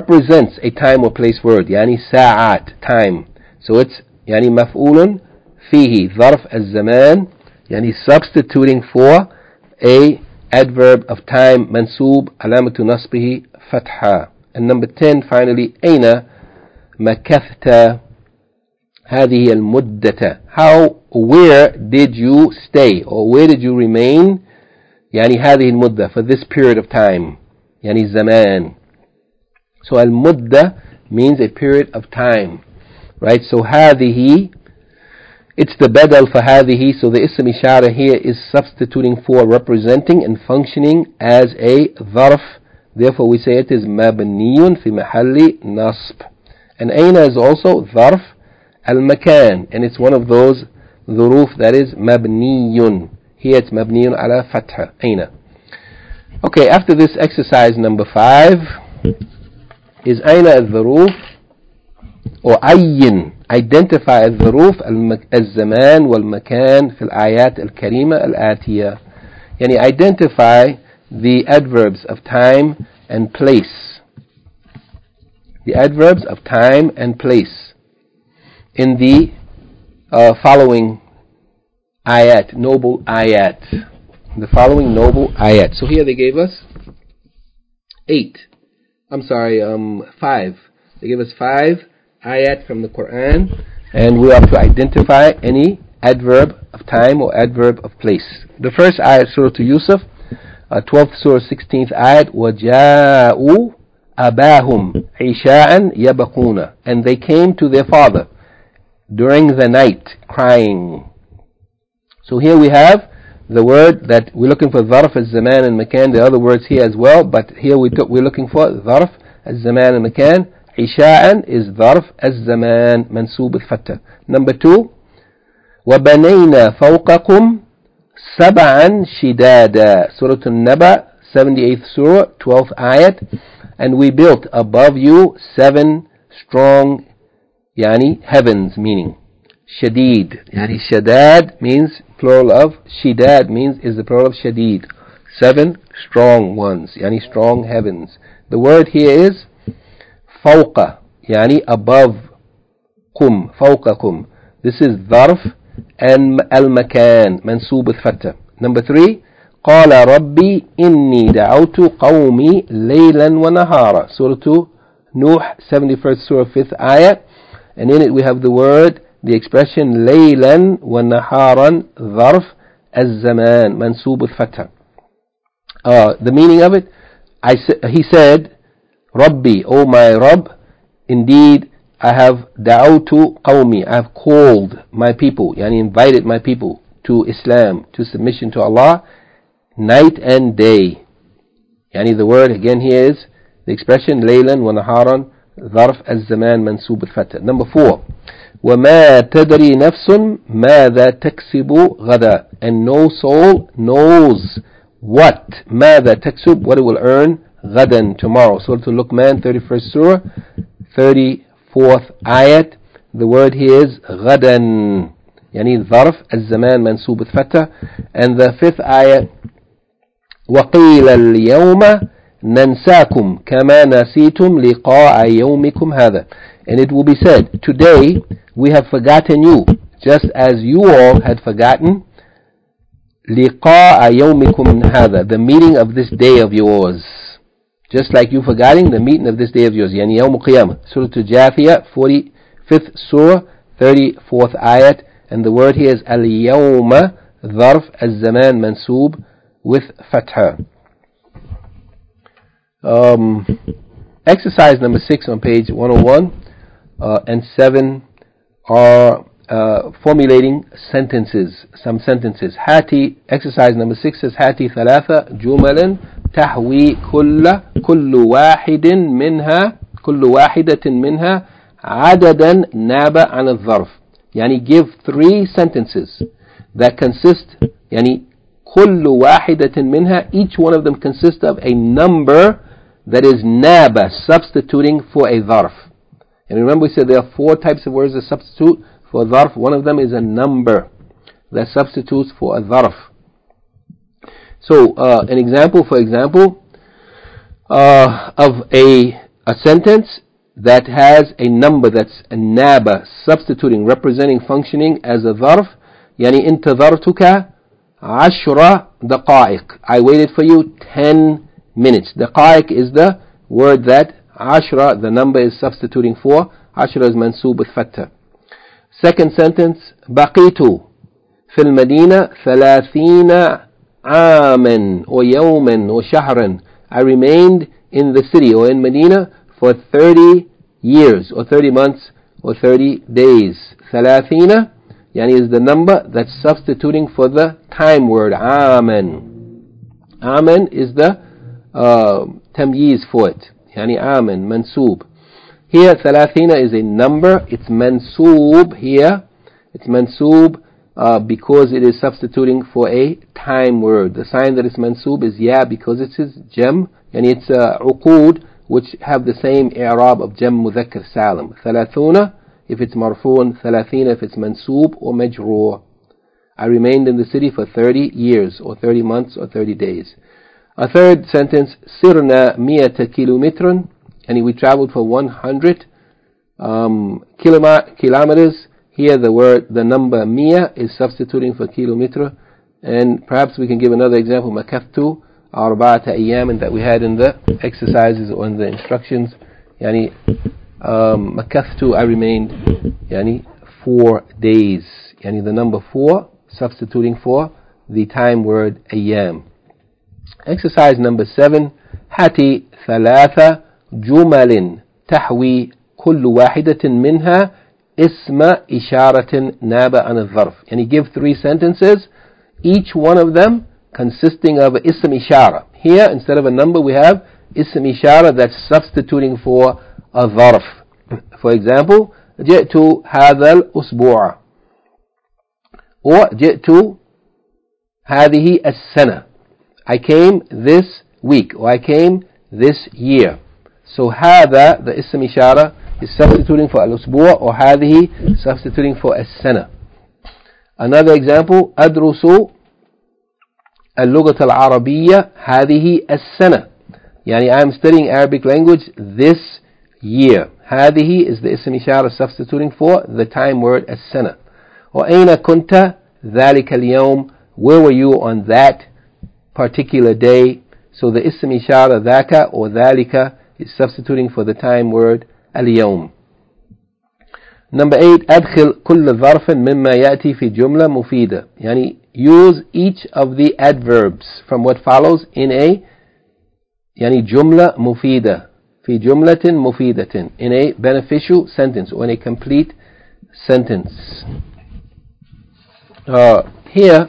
represents a time or place word. Yani sa'at, time. So it's yani maf'ulun فيه ظرف الزمان يعني substituting for a adverb of time منصوب علامة نصبه فتحة. And number 10 finally أين مكثت هذه المدة. Where did you stay or where did you remain يعني هذه المدة for this period of time يعني زمان. So المدة means a period of time, right? So هذه, it's the بدل for هذه, so the اسم إشارة here is substituting for, representing and functioning as a ظرف. Therefore we say it is مبني في محل نصب. And أين is also ظرف المكان, and it's one of those ظروف that is مبني. Here it's مبني على فتحة أين. Okay, after this exercise number 5 is أين الظروف or عين, identify الظروف الزمان والمكان في الآيات الكريمة الآتية. يعني identify the adverbs of time and place. The adverbs of time and place in the following ayat, noble ayat. The following noble ayat. So here they gave us 5. They gave us 5 ayat from the Quran, and we have to identify any adverb of time or adverb of place. The first ayat, Surah Yusuf, 12th Surah, 16th ayat, وَجَاءُوا أَبَاهُمْ عِشَاءً يَبَقُونَ, and they came to their father during the night crying. So here we have the word that we're looking for, ظرف الزمان and makan. There are other words here as well, but here we're looking for ظرف الزمان and makan. عشاء is ظرف الزمان منصوب الفتح. Number 2, وبنينا فوقكم سبعا شدادا. Surah An-Naba, 78th Surah, 12th ayat. And we built above you 7 strong يعني heavens, meaning شديد. يعني شداد means plural of shidad, means is the plural of shadid. 7 strong ones, يعني strong heavens. The word here is فوق, يعني above. قم, فوقكم. This is ظرف المكان منصوب الفتح. Number 3, قال ربي إني دعوت قومي ليلا ونهارا. Surah Nuh, 71st Surah, 5th ayah. And in it we have the word, the expression ليلا ونهارا ظرف الزمان منصوب الفتح. The meaning of it, he said, Rabbi, O my Rabb, indeed I have da'awtu qawmi, I have called my people, yani invited my people to Islam, to submission to Allah, night and day. Yani the word again here is the expression ليلا ونهارا ظرف الزمان منصوب الفتح. Number 4, وما تدري نفس ماذا تكسب غدا, and no soul knows what ماذا تكسب, what it will earn غدا, tomorrow. Surah Luqman, 31st Surah, 34th ayat. The word here is غدا, يعني ظرف الزمان منصوب الفتح. And the 5th ayat, وقيل اليوم ننساكم كما نسيتم لقاء يومكم هذا, and it will be said, today we have forgotten you just as you all had forgotten لقاء يومكم هذا, the meeting of this day of yours, just like you forgetting the meeting of this day of yours, يعني يوم القيامة. Surah Al-Jathiyah, 45th Surah, 34th ayat. And the word here is اليوم ظرف الزمان منصوب with fatha. Exercise number 6 on page 101 and 7 are formulating sentences, some sentences. هاتي, exercise number 6 says هاتي ثلاثة جمل تحوي كل واحدة منها عددا ناب عن الظرف. يعني give 3 sentences that consist, يعني كل واحدة منها, each one of them consists of a number that is naba, substituting for a dharf. And remember we said there are 4 types of words that substitute for a dharf. One of them is a number that substitutes for a dharf. So an example, for example, of a sentence that has a number that's a naba, substituting, representing, functioning as a dharf. يعني انتظرتك 10 دقائق. I waited for you 10 minutes. دقائق is the word that 10, the number, is substituting for. 10 is mansoob with fatha. Second sentence, بقيت في المدينة 30 عاما ويوما وشهرا. I remained in the city or in Medina for 30 years or 30 months or 30 days. 30 يعني is the number that's substituting for the time word عاما. عاما is the tamyiz for it. يعني عاما mansoob. Here 30 is a number. It's mansoob here. It's mansoob because it is substituting for a time word. The sign that it's mansoob is ya because it's his jem, and it's uqood which have the same i'rab of jem mudhakkar salim. 30 if it's marfu'un, 30 if it's mansoob or majroor. I remained in the city for 30 years or 30 months or 30 days. A third sentence, sirna 100 kilometran, and we traveled for 100 kilometers. Here the number mia is substituting for kilometer, and perhaps we can give another example, makaftu arba'ata ayyam, that we had in the exercises or in the instructions. Yani makaftu, I remained, yani 4 days. Yani the number 4 substituting for the time word ayyam. Exercise number 7, hati ثلاثة جمل تحوي كل واحدة منها اسم إشارة ناب عن الظرف. And he give 3 sentences, each one of them consisting of ism ishara. Here, instead of a number, we have ism ishara that's substituting for a dharf. For example, جئت هذا الأسبوع, or جئت هذه السنة. I came this week, or I came this year. So هذا, the ism ishara, is substituting for al-usbu' or هذه substituting for as-sana. Another example, أدرس اللغة العربية هذه السنة. يعني I am studying Arabic language this year. هذه is the ism ishara substituting for the time word as-sana. وأين كنت ذلك اليوم? Where were you on that particular day? So the ism ishara ذاك or ذلك is substituting for the time word اليوم. Number 8, أدخل كل ظرف مما يأتي في جملة مفيدة. يعني use each of the adverbs from what follows in a يعني جملة مفيدة, في جملة مفيدة, in a beneficial sentence or in a complete sentence. Here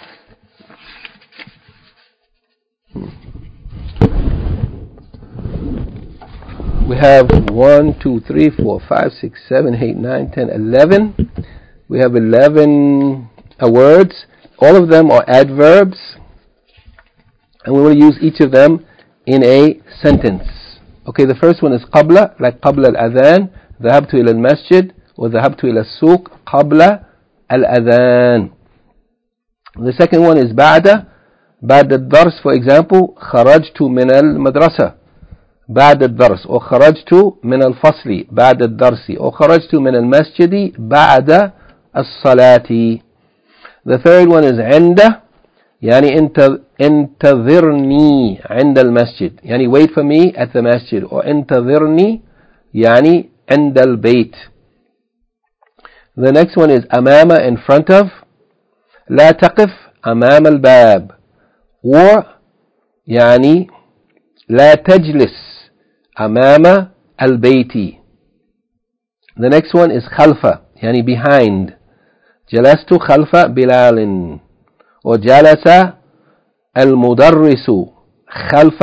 we have 1, 2, 3, 4, 5, 6, 7, 8, 9, 10, 11. We have 11 words. All of them are adverbs, and we will use each of them in a sentence. Okay, the first one is قبل, like قبل الأذان, ذهبت إلى المسجد, or ذهبت إلى السوق قبل الأذان. The second one is بعد الدرس, for example, خرجت من المدرسة بعد الدرس, or خرجت من الفصل بعد الدرس, or خرجت من المسجد بعد الصلاة. The third one is عند, يعني انتظرني عند المسجد, يعني wait for me at the masjid, or انتظرني يعني عند البيت. The next one is أمام, in front of, لا تقف أمام الباب, or يعني لا تجلس أمام البيت. The next one is خلف, يعني behind, جلست خلف بلال, or جلس المدرس خلف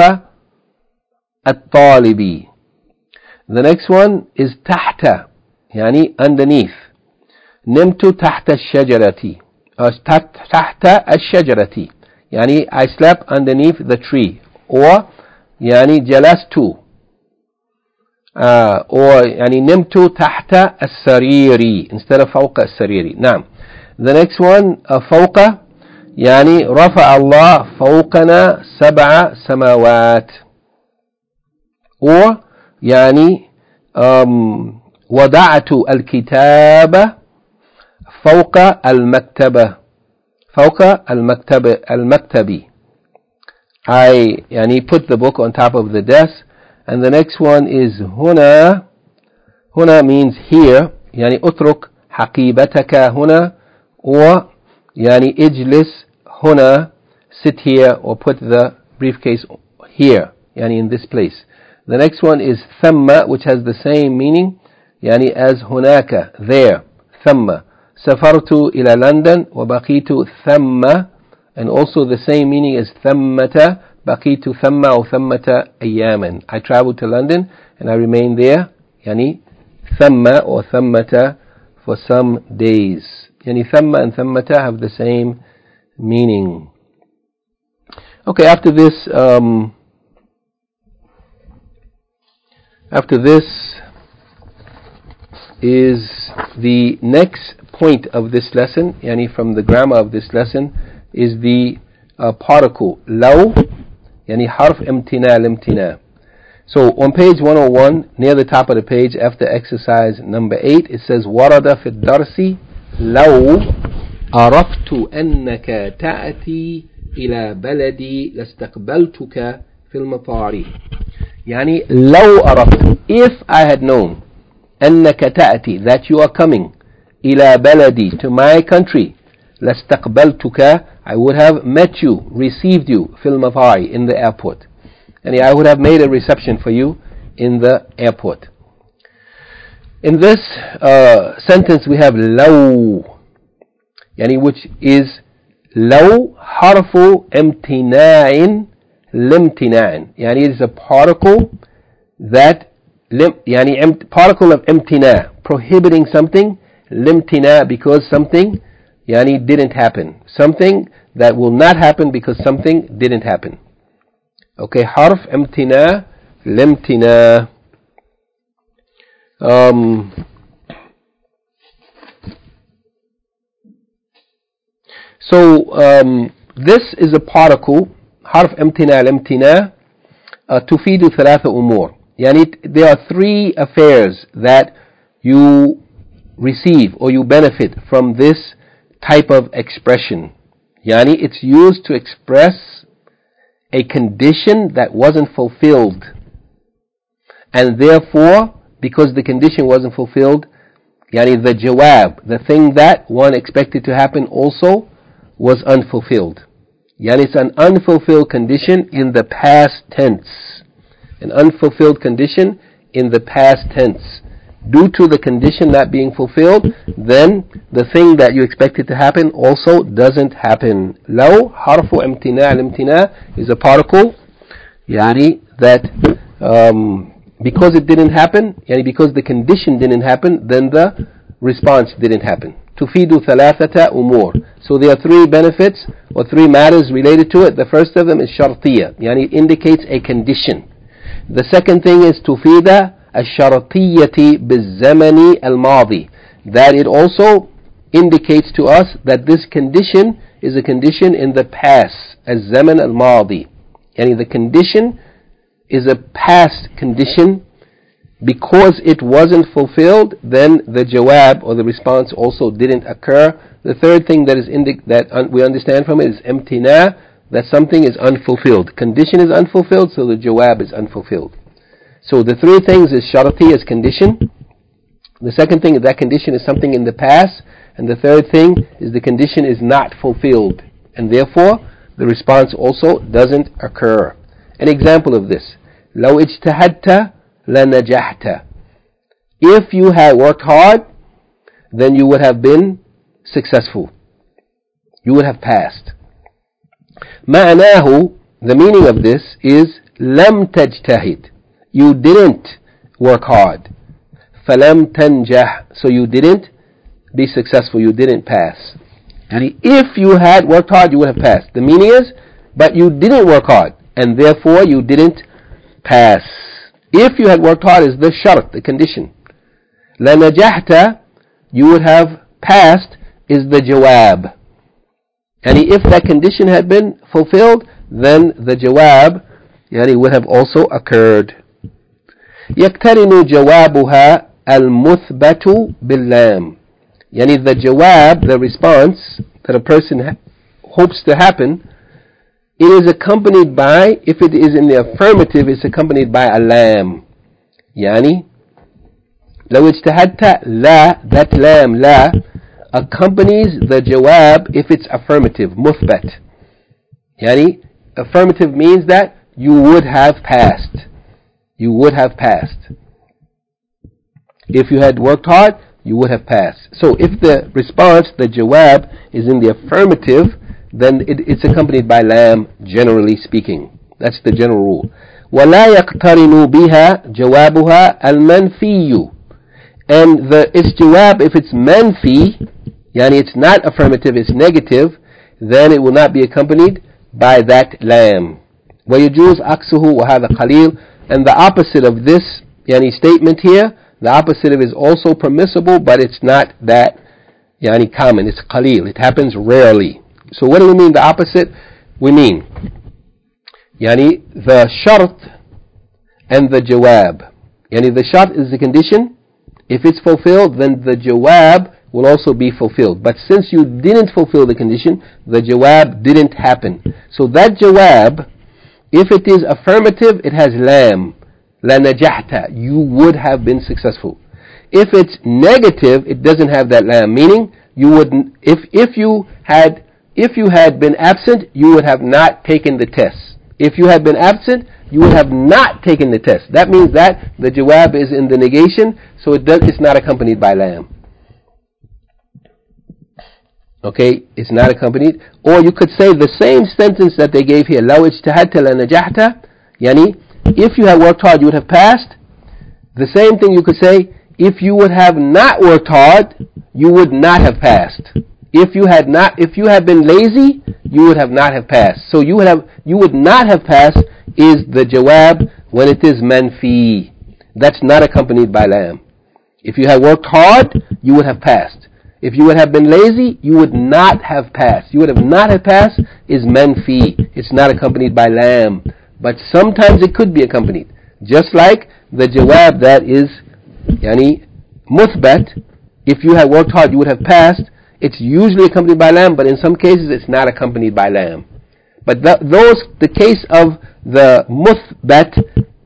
الطالب. The next one is تحت, يعني underneath, نمت تحت الشجرة, تحت الشجرة, يعني I slept underneath the tree, or يعني جلست, or يعني نمت تحت السرير instead of فوق السرير. نعم. The next one فوق, يعني رفع الله فوقنا 7 سماوات, or يعني وضعت الكتاب فوق المكتبة. فوق المكتب. I put the book on top of the desk. And the next one is هنا. هنا means here. اترك حقيبتك هنا, or اجلس هنا, sit here, or put the briefcase here, in this place. The next one is ثم, which has the same meaning as هناك, there. ثم. سافرت إلى لندن وبقيت ثم, and also the same meaning as ثمة. بقيت ثم أو ثمة أياما. I traveled to London and I remained there. ثم or ثمة for some days. ثم and ثمة have the same meaning. Okay, after this is the next point of this lesson, from the grammar of this lesson, is the particle لو, حرف امتناع الامتناع. So on page 101, near the top of the page, after exercise number 8, it says ورد في الدرس لو عرفت أنك تأتي إلى بلدي لاستقبلتك في المطار. لو عرفت, if I had known, أنك تأتي, that you are coming, إلى بلدي, to my country, لاستقبلتك, I would have met you, received you, في المطار, in the airport. I would have made a reception for you in the airport. In this sentence we have لو, which is لو حرف امتناع لامتناع. It is a particle that particle of امتناع, prohibiting something, لامتناع, because something didn't happen, something that will not happen because something didn't happen. Okay, حرف امتناع لامتناع. So this is a particle, حرف امتناع لامتناع, تفيد ثلاثة أمور. There are three affairs that you receive or you benefit from this type of expression. It's used to express a condition that wasn't fulfilled, and therefore, because the condition wasn't fulfilled, the jawab, the thing that one expected to happen, also was unfulfilled. It's an unfulfilled condition in the past tense. An unfulfilled condition in the past tense. Due to the condition not being fulfilled, then the thing that you expected to happen also doesn't happen. لو حرف امتناع الامتناع is a particle that because it didn't happen, because the condition didn't happen, then the response didn't happen. تفيد ثلاثة أمور. So there are three benefits or three matters related to it. The first of them is شرطية, it indicates a condition. The second thing is تفيد الشرطية بالزمن الماضي, that it also indicates to us that this condition is a condition in the past, الزمن الماضي. The condition is a past condition. Because it wasn't fulfilled, then the jawab or the response also didn't occur. The third thing that is that we understand from it is امتناع, that something is unfulfilled. Condition is unfulfilled, so the jawab is unfulfilled. So the three things is sharati, is condition. The second thing is that condition is something in the past. And the third thing is the condition is not fulfilled. And therefore, the response also doesn't occur. An example of this. لو اجتهدت لنجحت. If you had worked hard, then you would have been successful. You would have passed. معناه, the meaning of this is لم تجتهد. You didn't work hard. فلم تنجح. So you didn't be successful. You didn't pass. And if you had worked hard, you would have passed. The meaning is, but you didn't work hard, and therefore you didn't pass. If you had worked hard is the shart, the condition. لنجحت, you would have passed, is the jawab. And if that condition had been fulfilled, then the jawab would have also occurred. يقترن جوابها المثبت باللام. يعني the jawab, the response that a person hopes to happen, it is accompanied by, if it is in the affirmative, it's accompanied by a lam. يعني لو اجتهدت لا, that lam لا accompanies the jawab if it's affirmative, مثبت. يعني affirmative means that you would have passed. You would have passed. If you had worked hard, you would have passed. So if the response, the jawab, is in the affirmative, then it's accompanied by lam, generally speaking. That's the general rule. وَلَا يَقْتَرِنُ بِهَا جَوَابُهَا الْمَنْفِيُّ. And its jawab, if it's manfi, yani it's not affirmative, it's negative, then it will not be accompanied by that lam. وَيَجُوزُ عَكْسُهُ وَهَذَا قَلِيلٌ. And the opposite of this yani statement here, the opposite of it is also permissible, but it's not that yani common. It's qalil. It happens rarely. So what do we mean the opposite? We mean yani the shart and the jawab. Yani the shart is the condition. If it's fulfilled, then the jawab will also be fulfilled. But since you didn't fulfill the condition, the jawab didn't happen. So that jawab, if it is affirmative, it has lam. La najahta, you would have been successful. If it's negative, it doesn't have that lam, meaning you wouldn't. If you had been absent, you would have not taken the test. If you had been absent, you would have not taken the test. That means that the jawab is in the negation, so it's not accompanied by lam. Okay, it's not accompanied. Or you could say the same sentence that they gave here. لو اجتهدت لنجحت. Yani, if you had worked hard, you would have passed. The same thing you could say, if you would have not worked hard, you would not have passed. If you had been lazy, you would have not have passed. So you would not have passed is the jawab when it is manfi. That's not accompanied by lam. If you had worked hard, you would have passed. If you would have been lazy, you would not have passed. You would have not have passed is manfi. It's not accompanied by lam. But sometimes it could be accompanied. Just like the jawab that is yani muthbat, if you had worked hard, you would have passed. It's usually accompanied by lam, but in some cases it's not accompanied by lam. But the case of the muthbat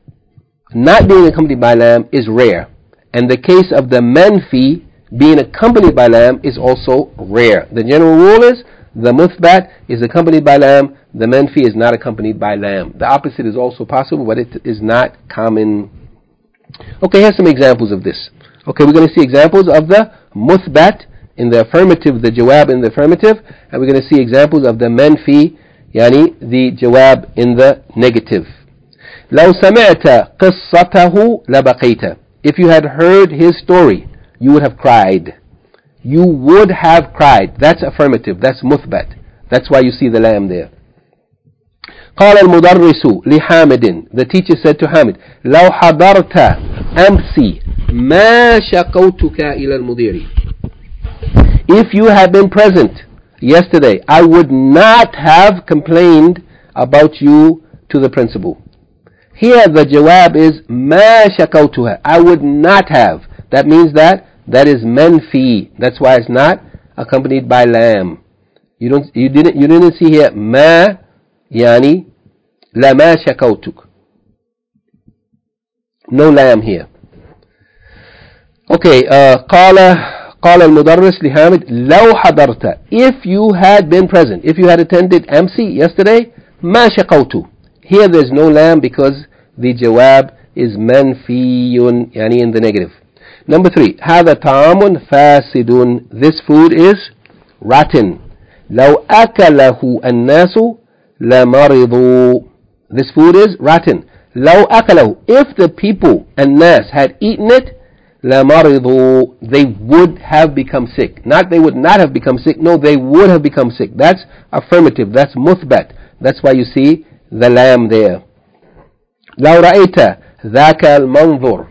not being accompanied by lam is rare. And the case of the manfi being accompanied by lam is also rare. The general rule is the muthbat is accompanied by lam, the manfi is not accompanied by lam. The opposite is also possible, but it is not common. Okay, here's some examples of this. Okay, we're going to see examples of the muthbat in the affirmative, the jawab in the affirmative, and we're going to see examples of the manfi, yani the jawab in the negative. لو سمعت قصته لبقيت. If you had heard his story, you would have cried. You would have cried. That's affirmative. That's muthbat. That's why you see the lam there. قال المدرس لحامد. The teacher said to Hamid, لو حضرت أمسي ما شكوتك إلى المدير. If you had been present yesterday, I would not have complained about you to the principal. Here the jawab is ما شكوتها. I would not have. That means that is manfi. That's why it's not accompanied by lam. You didn't see here ما يعني لما شكوتك. No lam here. Okay, قال المدرس لحامد لو حضرت. If you had been present, if you had attended MC yesterday, ما شكوت. Here there's no lam because the jawab is manfiyun, yani in the negative. Number 3, هذا طعام فاسد. This food is rotten. لو أكله الناس لمرضوا. This food is rotten. لو أكله. If the people الناس had eaten it, لمرضوا. They would have become sick. Not they would not have become sick. No, they would have become sick. That's affirmative. That's muthbat. That's why you see the lam there. لو رأيت ذاك المنظر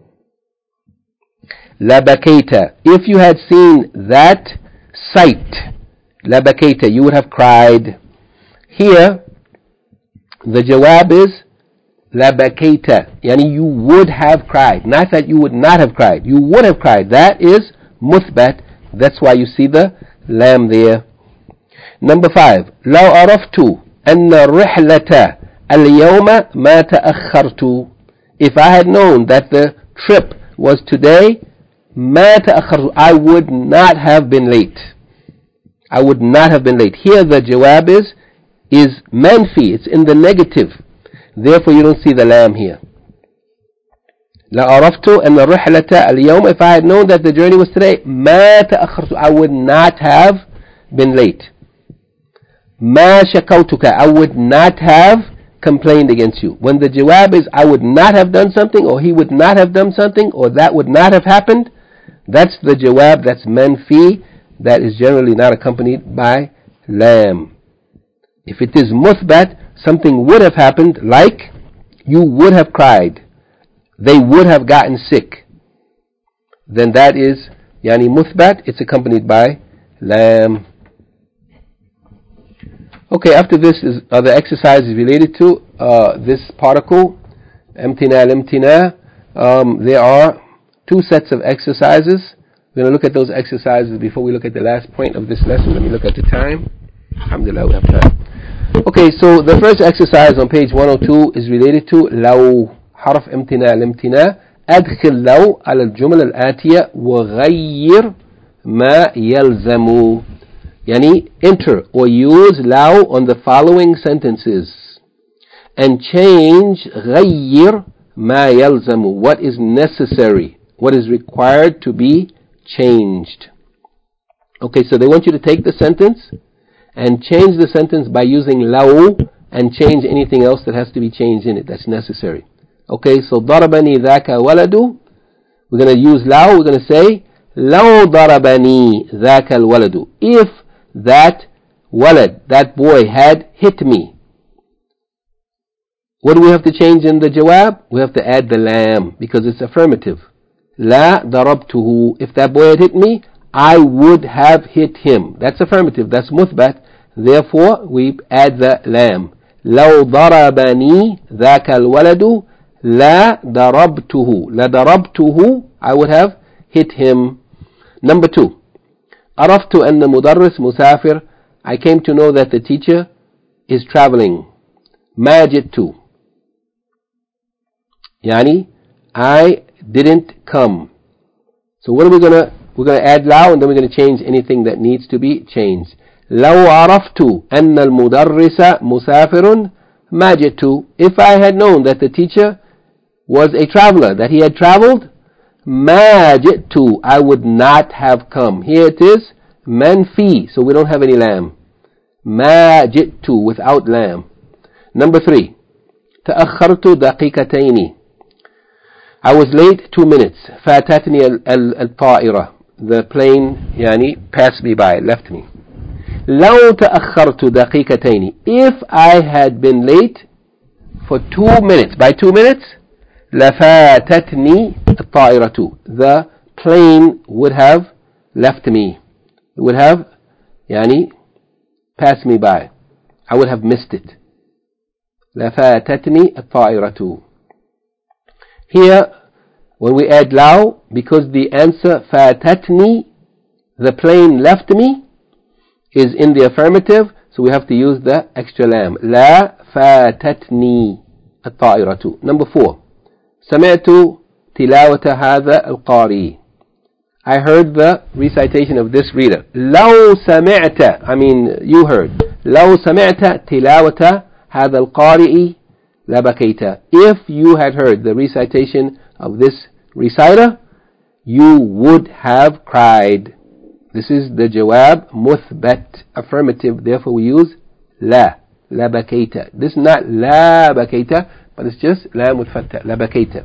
لبكيت. If you had seen that sight, لبكيت, you would have cried. Here, the jawab is لبكيت. يعني you would have cried. Not that you would not have cried. You would have cried. That is مثبت. That's why you see the lam there. Number 5. لو عرفت أن الرحلة اليوم ما تأخرت. If I had known that the trip was today, ما تأخرت, I would not have been late. I would not have been late. Here the jawab is manfi. It's in the negative. Therefore you don't see the lam here. لعرفت أن الرحلة اليوم. If I had known that the journey was today, ما تأخرت, I would not have been late. ما شكوتك, I would not have complained against you. When the jawab is I would not have done something, or he would not have done something, or that would not have happened, that's the jawab, that's manfi, that is generally not accompanied by lam. If it is muthbat, something would have happened, like you would have cried, they would have gotten sick, then that is yani muthbat, it's accompanied by lam. Okay, after this are the exercises related to this particle, امتنا الامتنا. There are 2 sets of exercises. We're going to look at those exercises before we look at the last point of this lesson. Let me look at the time. Alhamdulillah, we have time. Okay, so the first exercise on page 102 is related to لو. حرف امتنا الامتنا. أدخل لو على الجمل الآتية وغير ما يلزم. Yani enter or use law on the following sentences and change غير ما يلزم, what is necessary, what is required to be changed. Okay, so they want you to take the sentence and change the sentence by using law and change anything else that has to be changed in it that's necessary. Okay, so ضربني ذاك ولد. We're going to use law. We're going to say لو ضربني ذاك الولد. If that walad, that boy, had hit me. What do we have to change in the jawab? We have to add the lam because it's affirmative. La darabtuhu. If that boy had hit me, I would have hit him. That's affirmative. That's muthbat. Therefore, we add the lam. لو ضربني ذاك الولد لا ضربته. لا ضربته. I would have hit him. Number 2. عرفت أن مدرس مسافر. I came to know that the teacher is traveling. ما جئت. يعني I didn't come. So what are we're going to add law, and then we're going to change anything that needs to be changed. لو عرفت أن المدرس مسافر ما جئت. If I had known that the teacher was a traveler, that he had traveled, ما جئت, I would not have come. Here it is manfi, so we don't have any lam. ما جئت without lam. Number 3. تأخرت دقيقتين. I was late 2 minutes. فاتتني الطائرة. The plane يعني passed me by, left me. لو تأخرت دقيقتين. If I had been late for 2 minutes, by 2 minutes, لفاتتني الطائرة. The plane would have left me. It would have يعني passed me by. I would have missed it. لفاتتني الطائرة. Here, when we add law, because the answer فاتتني, the plane left me, is in the affirmative, so we have to use the extra lam. لا فاتتني الطائرة. Number 4. سمعت تلاوة هذا القارئ. I heard the recitation of this reader. لو سمعت, I mean you heard. لو سمعت تلاوة هذا القارئ لبكيت. If you had heard the recitation of this reciter, you would have cried. This is the jawab muthbat, affirmative. Therefore we use la بكيت. This is not la بكيت, but it's just la متفتح لبكيت.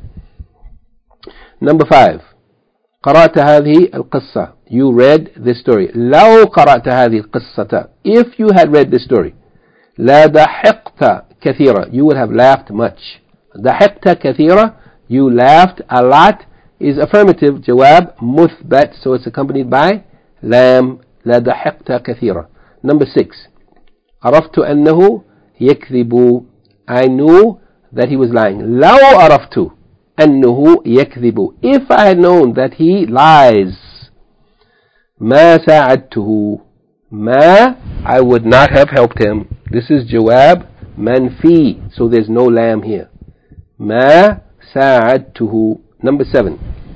Number 5. قرأت هذه القصة. You read this story. لو قرأت هذه القصة. If you had read this story. لا ضحكت كثيرا. You would have laughed much. ضحكت كثيرا. You laughed a lot is affirmative. جواب مثبت. So it's accompanied by لام. لا ضحكت كثيرا. Number 6. عرفت أنه يكذب. I knew that he was lying. لو عرفت أنه يكذب. If I had known that he lies. ما ساعدته. ما, I would not have helped him. This is جواب منفي. So there's no lam here. ما ساعدته. Number 7.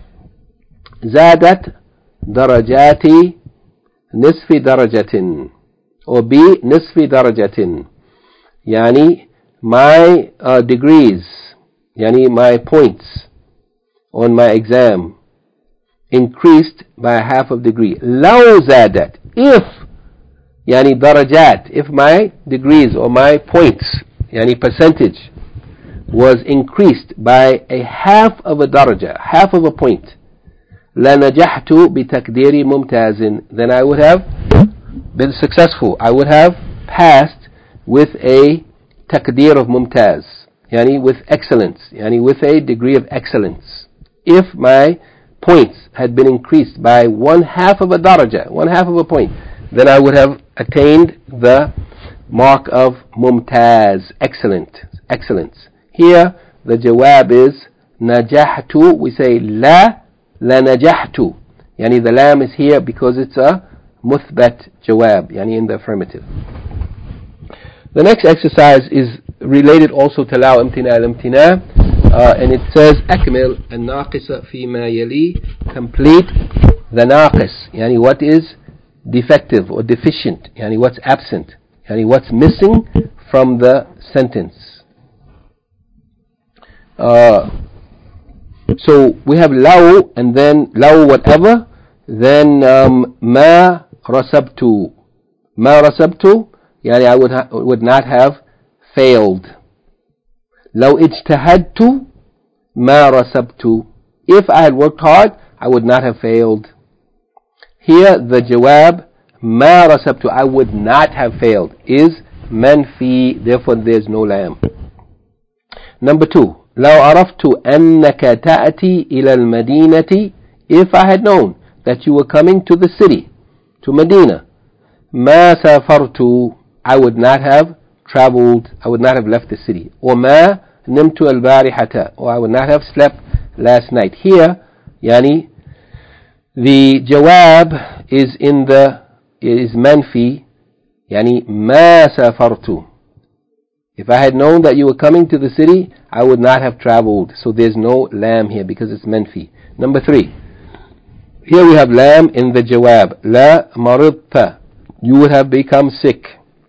زادت درجاتي نصف درجة or بنصف درجة. يعني my degrees, يعني my points on my exam increased by a half of degree. لو زادت, if, يعني درجات, if my degrees or my points, يعني percentage, was increased by a half of a daraja, half of a point, لنجحت بتقدير ممتاز, then I would have been successful. I would have passed with a taqdeer of mumtaz, yani with excellence, yani with a degree of excellence. If my points had been increased by 1/2 of a daraja, 1/2 of a point, then I would have attained the mark of mumtaz, excellence. Here the jawab is najahtu. We say la najahtu, yani the lam is here because it's a muthbat jawab, yani in the affirmative. The next exercise is related also to law imtina al-imtina, and it says akmil an-naqisa fi ma yali, complete the naqis, yani what is defective or deficient, yani what's absent, yani what's missing from the sentence. So we have law, and then law whatever, then ma rasabtu. Yani I would not have failed. لو اجتهدت ما رسبت. If I had worked hard, I would not have failed. Here the jawab ما رسبت, I would not have failed, is manfi, therefore there's no lam. Number 2. لو عرفت أنك تأتي إلى المدينة. If I had known that you were coming to the city, to Medina, ما سافرت, I would not have traveled, I would not have left the city. Or ما نمت البارحة, or I would not have slept last night. Here, yani, the jawab is manfi, yani ما سافرت. If I had known that you were coming to the city, I would not have traveled. So there's no lam here because it's manfi. Number 3. Here we have lam in the jawab. La maridta. You would have become sick.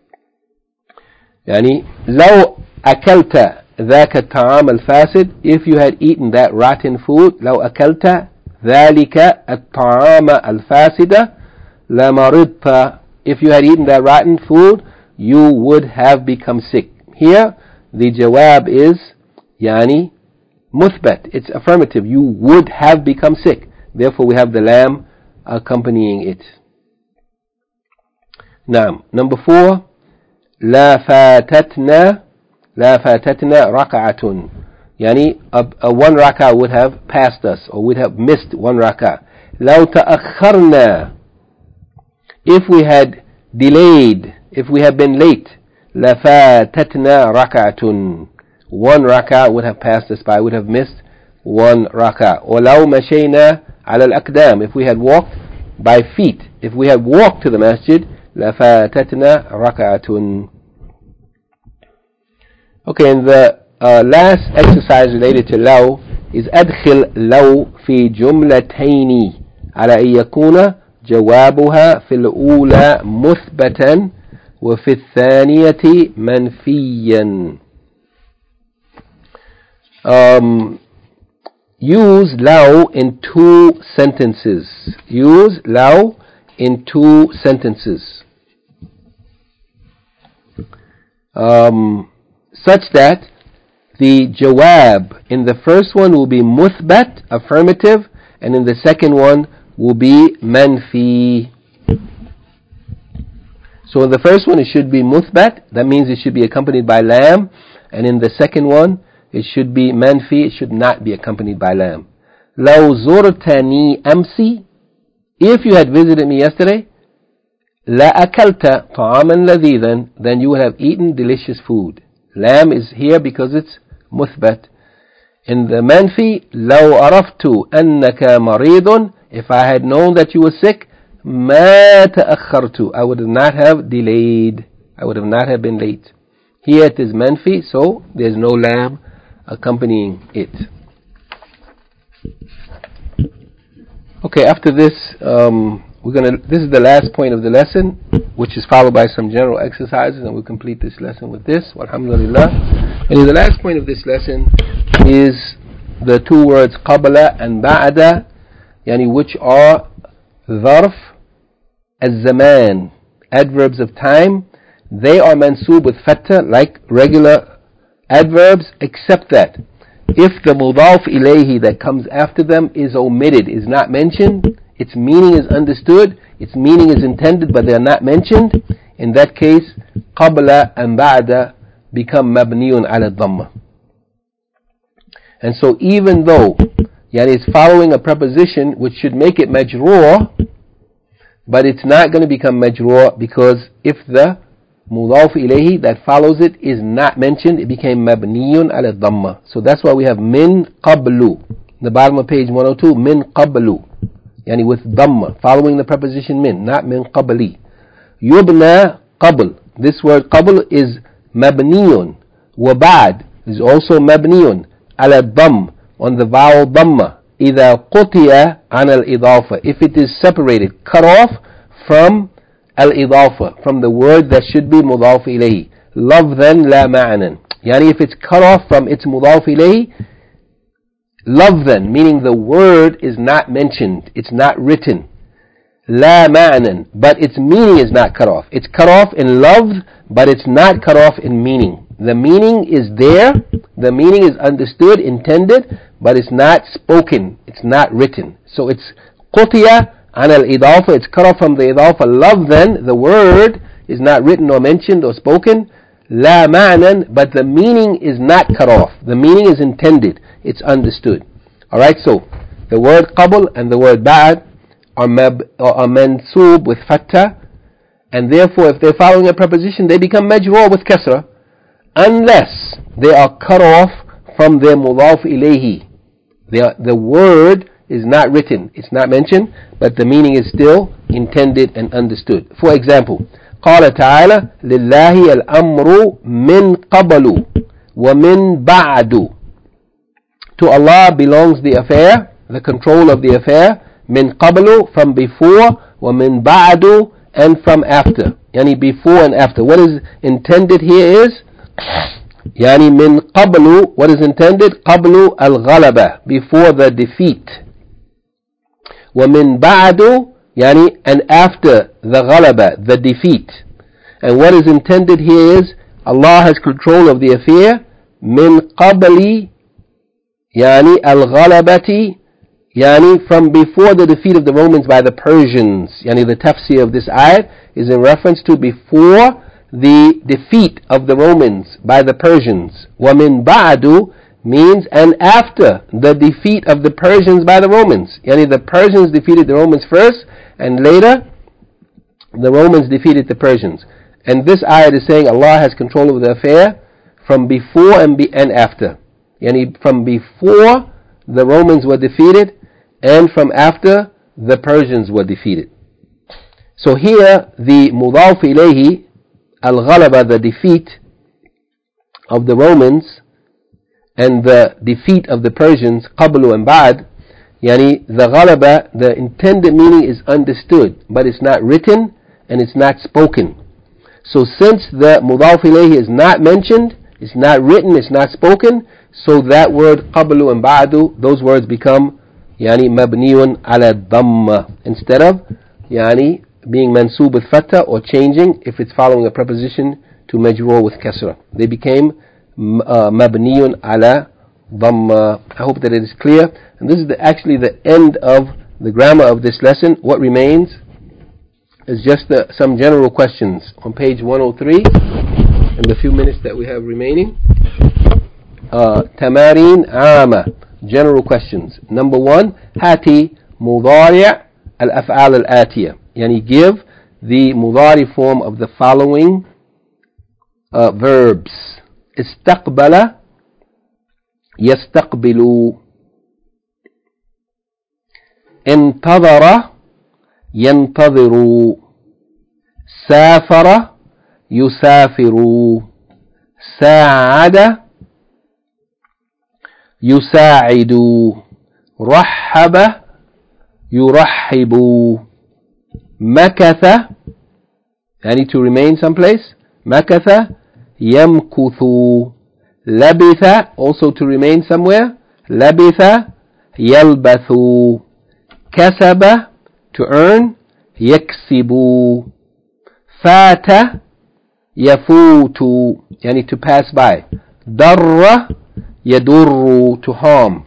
يعني لو أكلت ذاك الطعام الفاسد. If you had eaten that rotten food. لو أكلت ذلك الطعام الفاسد لمرضت. If you had eaten that rotten food, you would have become sick. Here the jawab is يعني مثبت. It's affirmative. You would have become sick. Therefore we have the lam accompanying it. Now, number 4. لا فاتتنا ركعة. يعني a one rak'ah would have passed us, or would have missed one rak'ah. لو تأخرنا. If we had delayed, if we had been late, لفاتتنا ركعة. One rak'ah would have passed us by, would have missed one rak'ah. Or لو مشينا على الأقدام. If we had walked by feet, if we had walked to the masjid, لفاتتنا ركعة. Okay, and the last exercise related to لو is أدخل لو في جملتين على أن يكون جوابها في الأولى مثبتا وفي الثانية منفيا. Use لو in 2 sentences. Use لو in 2 sentences. Such that the jawab in the first one will be muthbat, affirmative, and in the second one will be manfi. So in the first one it should be muthbat, that means it should be accompanied by lam, and in the second one it should be manfi, it should not be accompanied by lam. لو زرتني أمسي. If you had visited me yesterday, لأكلت طعاما لذيذا, then you would have eaten delicious food. Lam is here because it's مثبت. In the manfi, لو عرفت أنك مريض, if I had known that you were sick, ما تأخرت, I would not have delayed, I would not have been late. Here it is manfi, so there's no lam accompanying it. Okay, after this, this is the last point of the lesson, which is followed by some general exercises, and we'll complete this lesson with this. Alhamdulillah. And the last point of this lesson is the two words qabla and ba'da, yani which are dharf az-zaman, adverbs of time. They are mansoob with fatha like regular adverbs, except that if the mudaf ilayhi that comes after them is omitted, is not mentioned, its meaning is understood, its meaning is intended, but they are not mentioned, in that case, qabla and ba'da become mabniyun ala dhamma. And so even though it's following a preposition which should make it majroor, but it's not going to become majroor because if the mudaf ilayhi that follows it is not mentioned, it became mabniyun ala dhamma. So that's why we have min qablu, the bottom of page 102, min qablu, yani with dhamma, following the preposition min, not min qabli. Yubna qabl, this word qabl is mabniyun, wa ba'd is also mabniyun ala dhamm, on the vowel dhamma, idha qutiya an al-idafa, if it is separated, cut off from al-idafa, from the word that should be mudaf ilayhi. Lafdhan la ma'nan, yani if it's cut off from its mudaf ilayhi, lafdhan, meaning the word is not mentioned, it's not written. La ma'nan, but its meaning is not cut off. It's cut off in lafz, but it's not cut off in meaning. The meaning is there, the meaning is understood, intended, but it's not spoken, it's not written. So it's qutiya an al-idafa, it's cut off from the idafa. Lafdhan, the word is not written or mentioned or spoken. La ma'nan, but the meaning is not cut off. The meaning is intended, it's understood. Alright, so the word qabl and the word ba'd are mansoob with fatha, and therefore if they're following a preposition they become majroor with kasra, unless they are cut off from their mudaf ilayhi. The word is not written, it's not mentioned, but the meaning is still intended and understood. For example, قال تعالى لله الأمر من قبل ومن بعد. To Allah belongs the affair, the control of the affair, min qablu, from before, ومن بعد, and from after, yani before and after. What is intended here is yani min qablu, what is intended? Qablu al-ghalaba, before the defeat. وَمِن بَعْدُ, yani and after the ghalaba, the defeat. And what is intended here is Allah has control of the affair, min qabli, yani al-ghalabati, yani from before the defeat of the Romans by the Persians. Yani the tafsir of this ayat is in reference to before the defeat of the Romans by the Persians. وَمِن بَعْدُ means and after the defeat of the Persians by the Romans. Yani the Persians defeated the Romans first, and later the Romans defeated the Persians. And this ayat is saying Allah has control over the affair from before and after. Yani from before the Romans were defeated and from after the Persians were defeated. So here the mudaf ilayhi, al-ghalaba, the defeat of the Romans and the defeat of the Persians, qablu and ba'd, yani the ghalaba, the intended meaning is understood, but it's not written and it's not spoken. So since the mudaf ilayhi is not mentioned, it's not written, it's not spoken, so that word qablu and ba'du, those words become yani mabniyun ala dhamma, instead of yani being mansoob with fatha or changing if it's following a preposition to majroor with kasra. They became mabniyun ala dhamma. I hope that it is clear. And this is actually the end of the grammar of this lesson. What remains is just some general questions on page 103 in the few minutes that we have remaining. Tamarin ama, general questions. Number 1, hati mudari' al-af'al al-atiyah, yani give the mudari form of the following verbs. Istaqbala, يستقبل. انتظر ينتظر. سافر يسافر. ساعد يساعد. رحب يرحب. مكث يعني to remain someplace. مكث يمكث. لبث also to remain somewhere. لبث يلبث. كسب to earn. يكسب. فات يفوت يعني to pass by. ضر يضر to harm.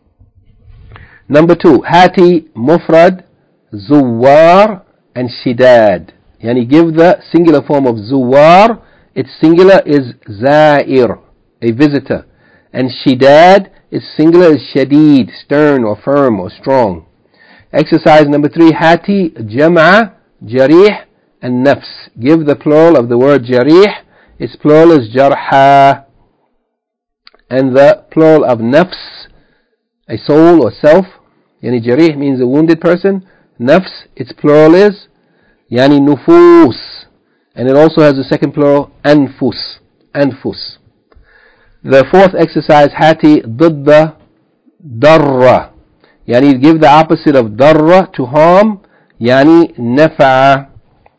Number 2 هاتي مفرد زوار and شداد يعني give the singular form of زوار, its singular is زائر, a visitor, and شداد, its singular is شديد, stern or firm or strong. Exercise number 3 هاتي جمع جريح and نفس. Give the plural of the word جريح, its plural is جرحى, and the plural of نفس, a soul or self. يعني جريح means a wounded person. نفس, its plural is يعني نفوس, and it also has a second plural أنفس. أنفس. The fourth exercise هاتي ضد ضر يعني give the opposite of ضر to harm يعني نفع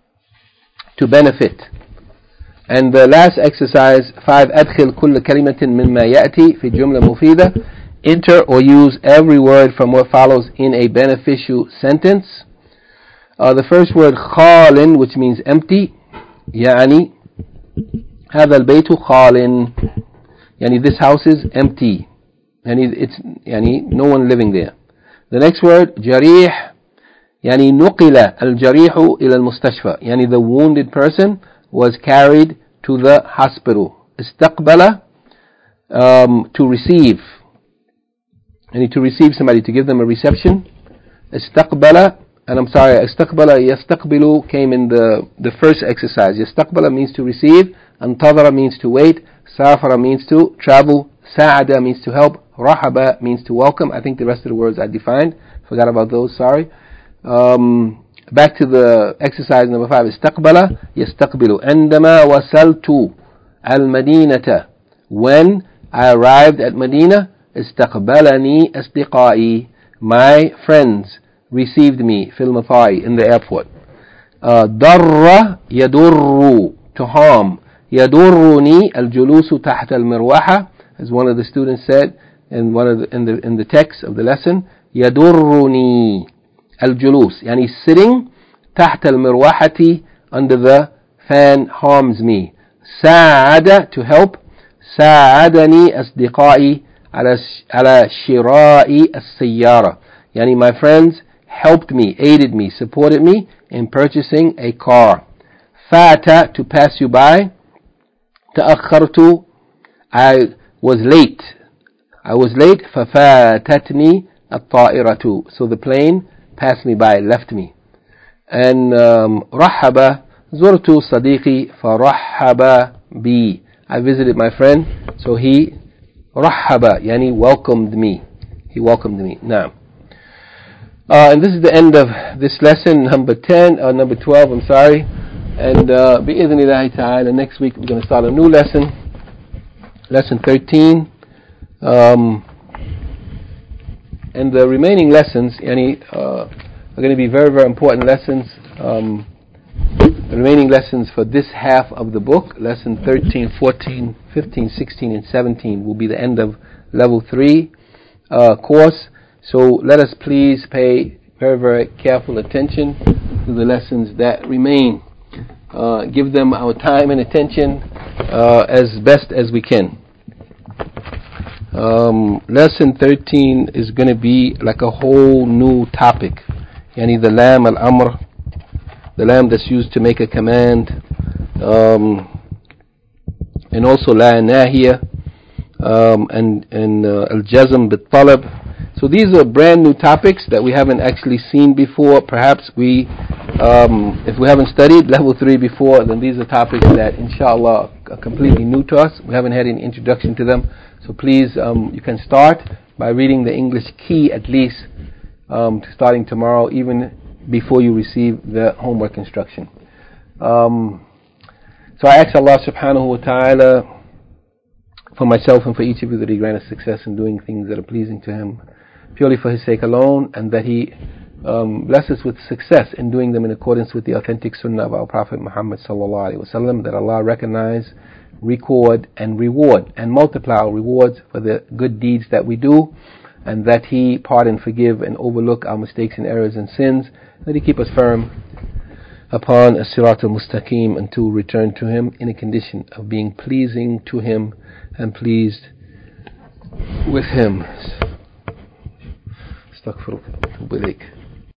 to benefit. And the last exercise 5 أدخل كل كلمة مما يأتي في جملة مفيدة. Enter or use every word from what follows in a beneficial sentence. The first word خال, which means empty. يعني هذا البيت خال يعني this house is empty يعني it's يعني no one living there. The next word جريح يعني نقل الجريح إلى المستشفى يعني the wounded person was carried to the hospital. استقبل to receive يعني to receive somebody, to give them a reception. استقبل, and I'm sorry, استقبل يستقبل came in the first exercise. يستقبل means to receive. انتظر means to wait. سافر means to travel. ساعد means to help. رحب means to welcome. I think the rest of the words I defined. Forgot about those, sorry. Back to the exercise number 5. استقبل يستقبل. عندما وصلت المدينة, when I arrived at Medina, استقبلني أصدقائي, my friends received me في المطار, in the airport. ضر يضر to harm. يضرني الجلوس تحت المروحة, as one of the students said in the text of the lesson. يضرني الجلوس يعني sitting تحت المروحة under the fan harms me. ساعد to help. ساعدني أصدقائي على شراء السيارة يعني my friends helped me, aided me, supported me in purchasing a car. فات to pass you by. تأخرت I was late ففاتتني الطائرة, so the plane passed me by, left me. And رحب زرت صديقي فرحب بي, I visited my friend, so he رحب يعني welcomed me, he welcomed me. Now, and this is the end of this lesson number 12, I'm sorry. And بإذن الله تعالى next week we're going to start a new lesson 13. And the remaining lessons are going to be very, very important lessons. The remaining lessons for this half of the book, lesson 13, 14, 15, 16, and 17, will be the end of level 3 course. So let us please pay very, very careful attention to the lessons that remain. Give them our time and attention as best as we can. Lesson 13 is going to be like a whole new topic. Yani the lam al-amr, the lam that's used to make a command, and also la nahiya, and al-jazm bit-talab. So these are brand new topics that we haven't actually seen before. Perhaps if we haven't studied level 3 before, then these are topics that inshallah completely new to us. We haven't had any introduction to them. So please, you can start by reading the English key at least, starting tomorrow, even before you receive the homework instruction. So I ask Allah subhanahu wa ta'ala for myself and for each of you that He grant us success in doing things that are pleasing to Him, purely for His sake alone, and that He bless us with success in doing them in accordance with the authentic sunnah of our Prophet Muhammad sallallahu alaihi wasallam, that Allah recognize, record, and reward, and multiply our rewards for the good deeds that we do, and that He pardon, forgive, and overlook our mistakes and errors and sins, that He keep us firm upon as-sirat al-mustaqim until we return to Him in a condition of being pleasing to Him and pleased with Him. Astaghfirullah.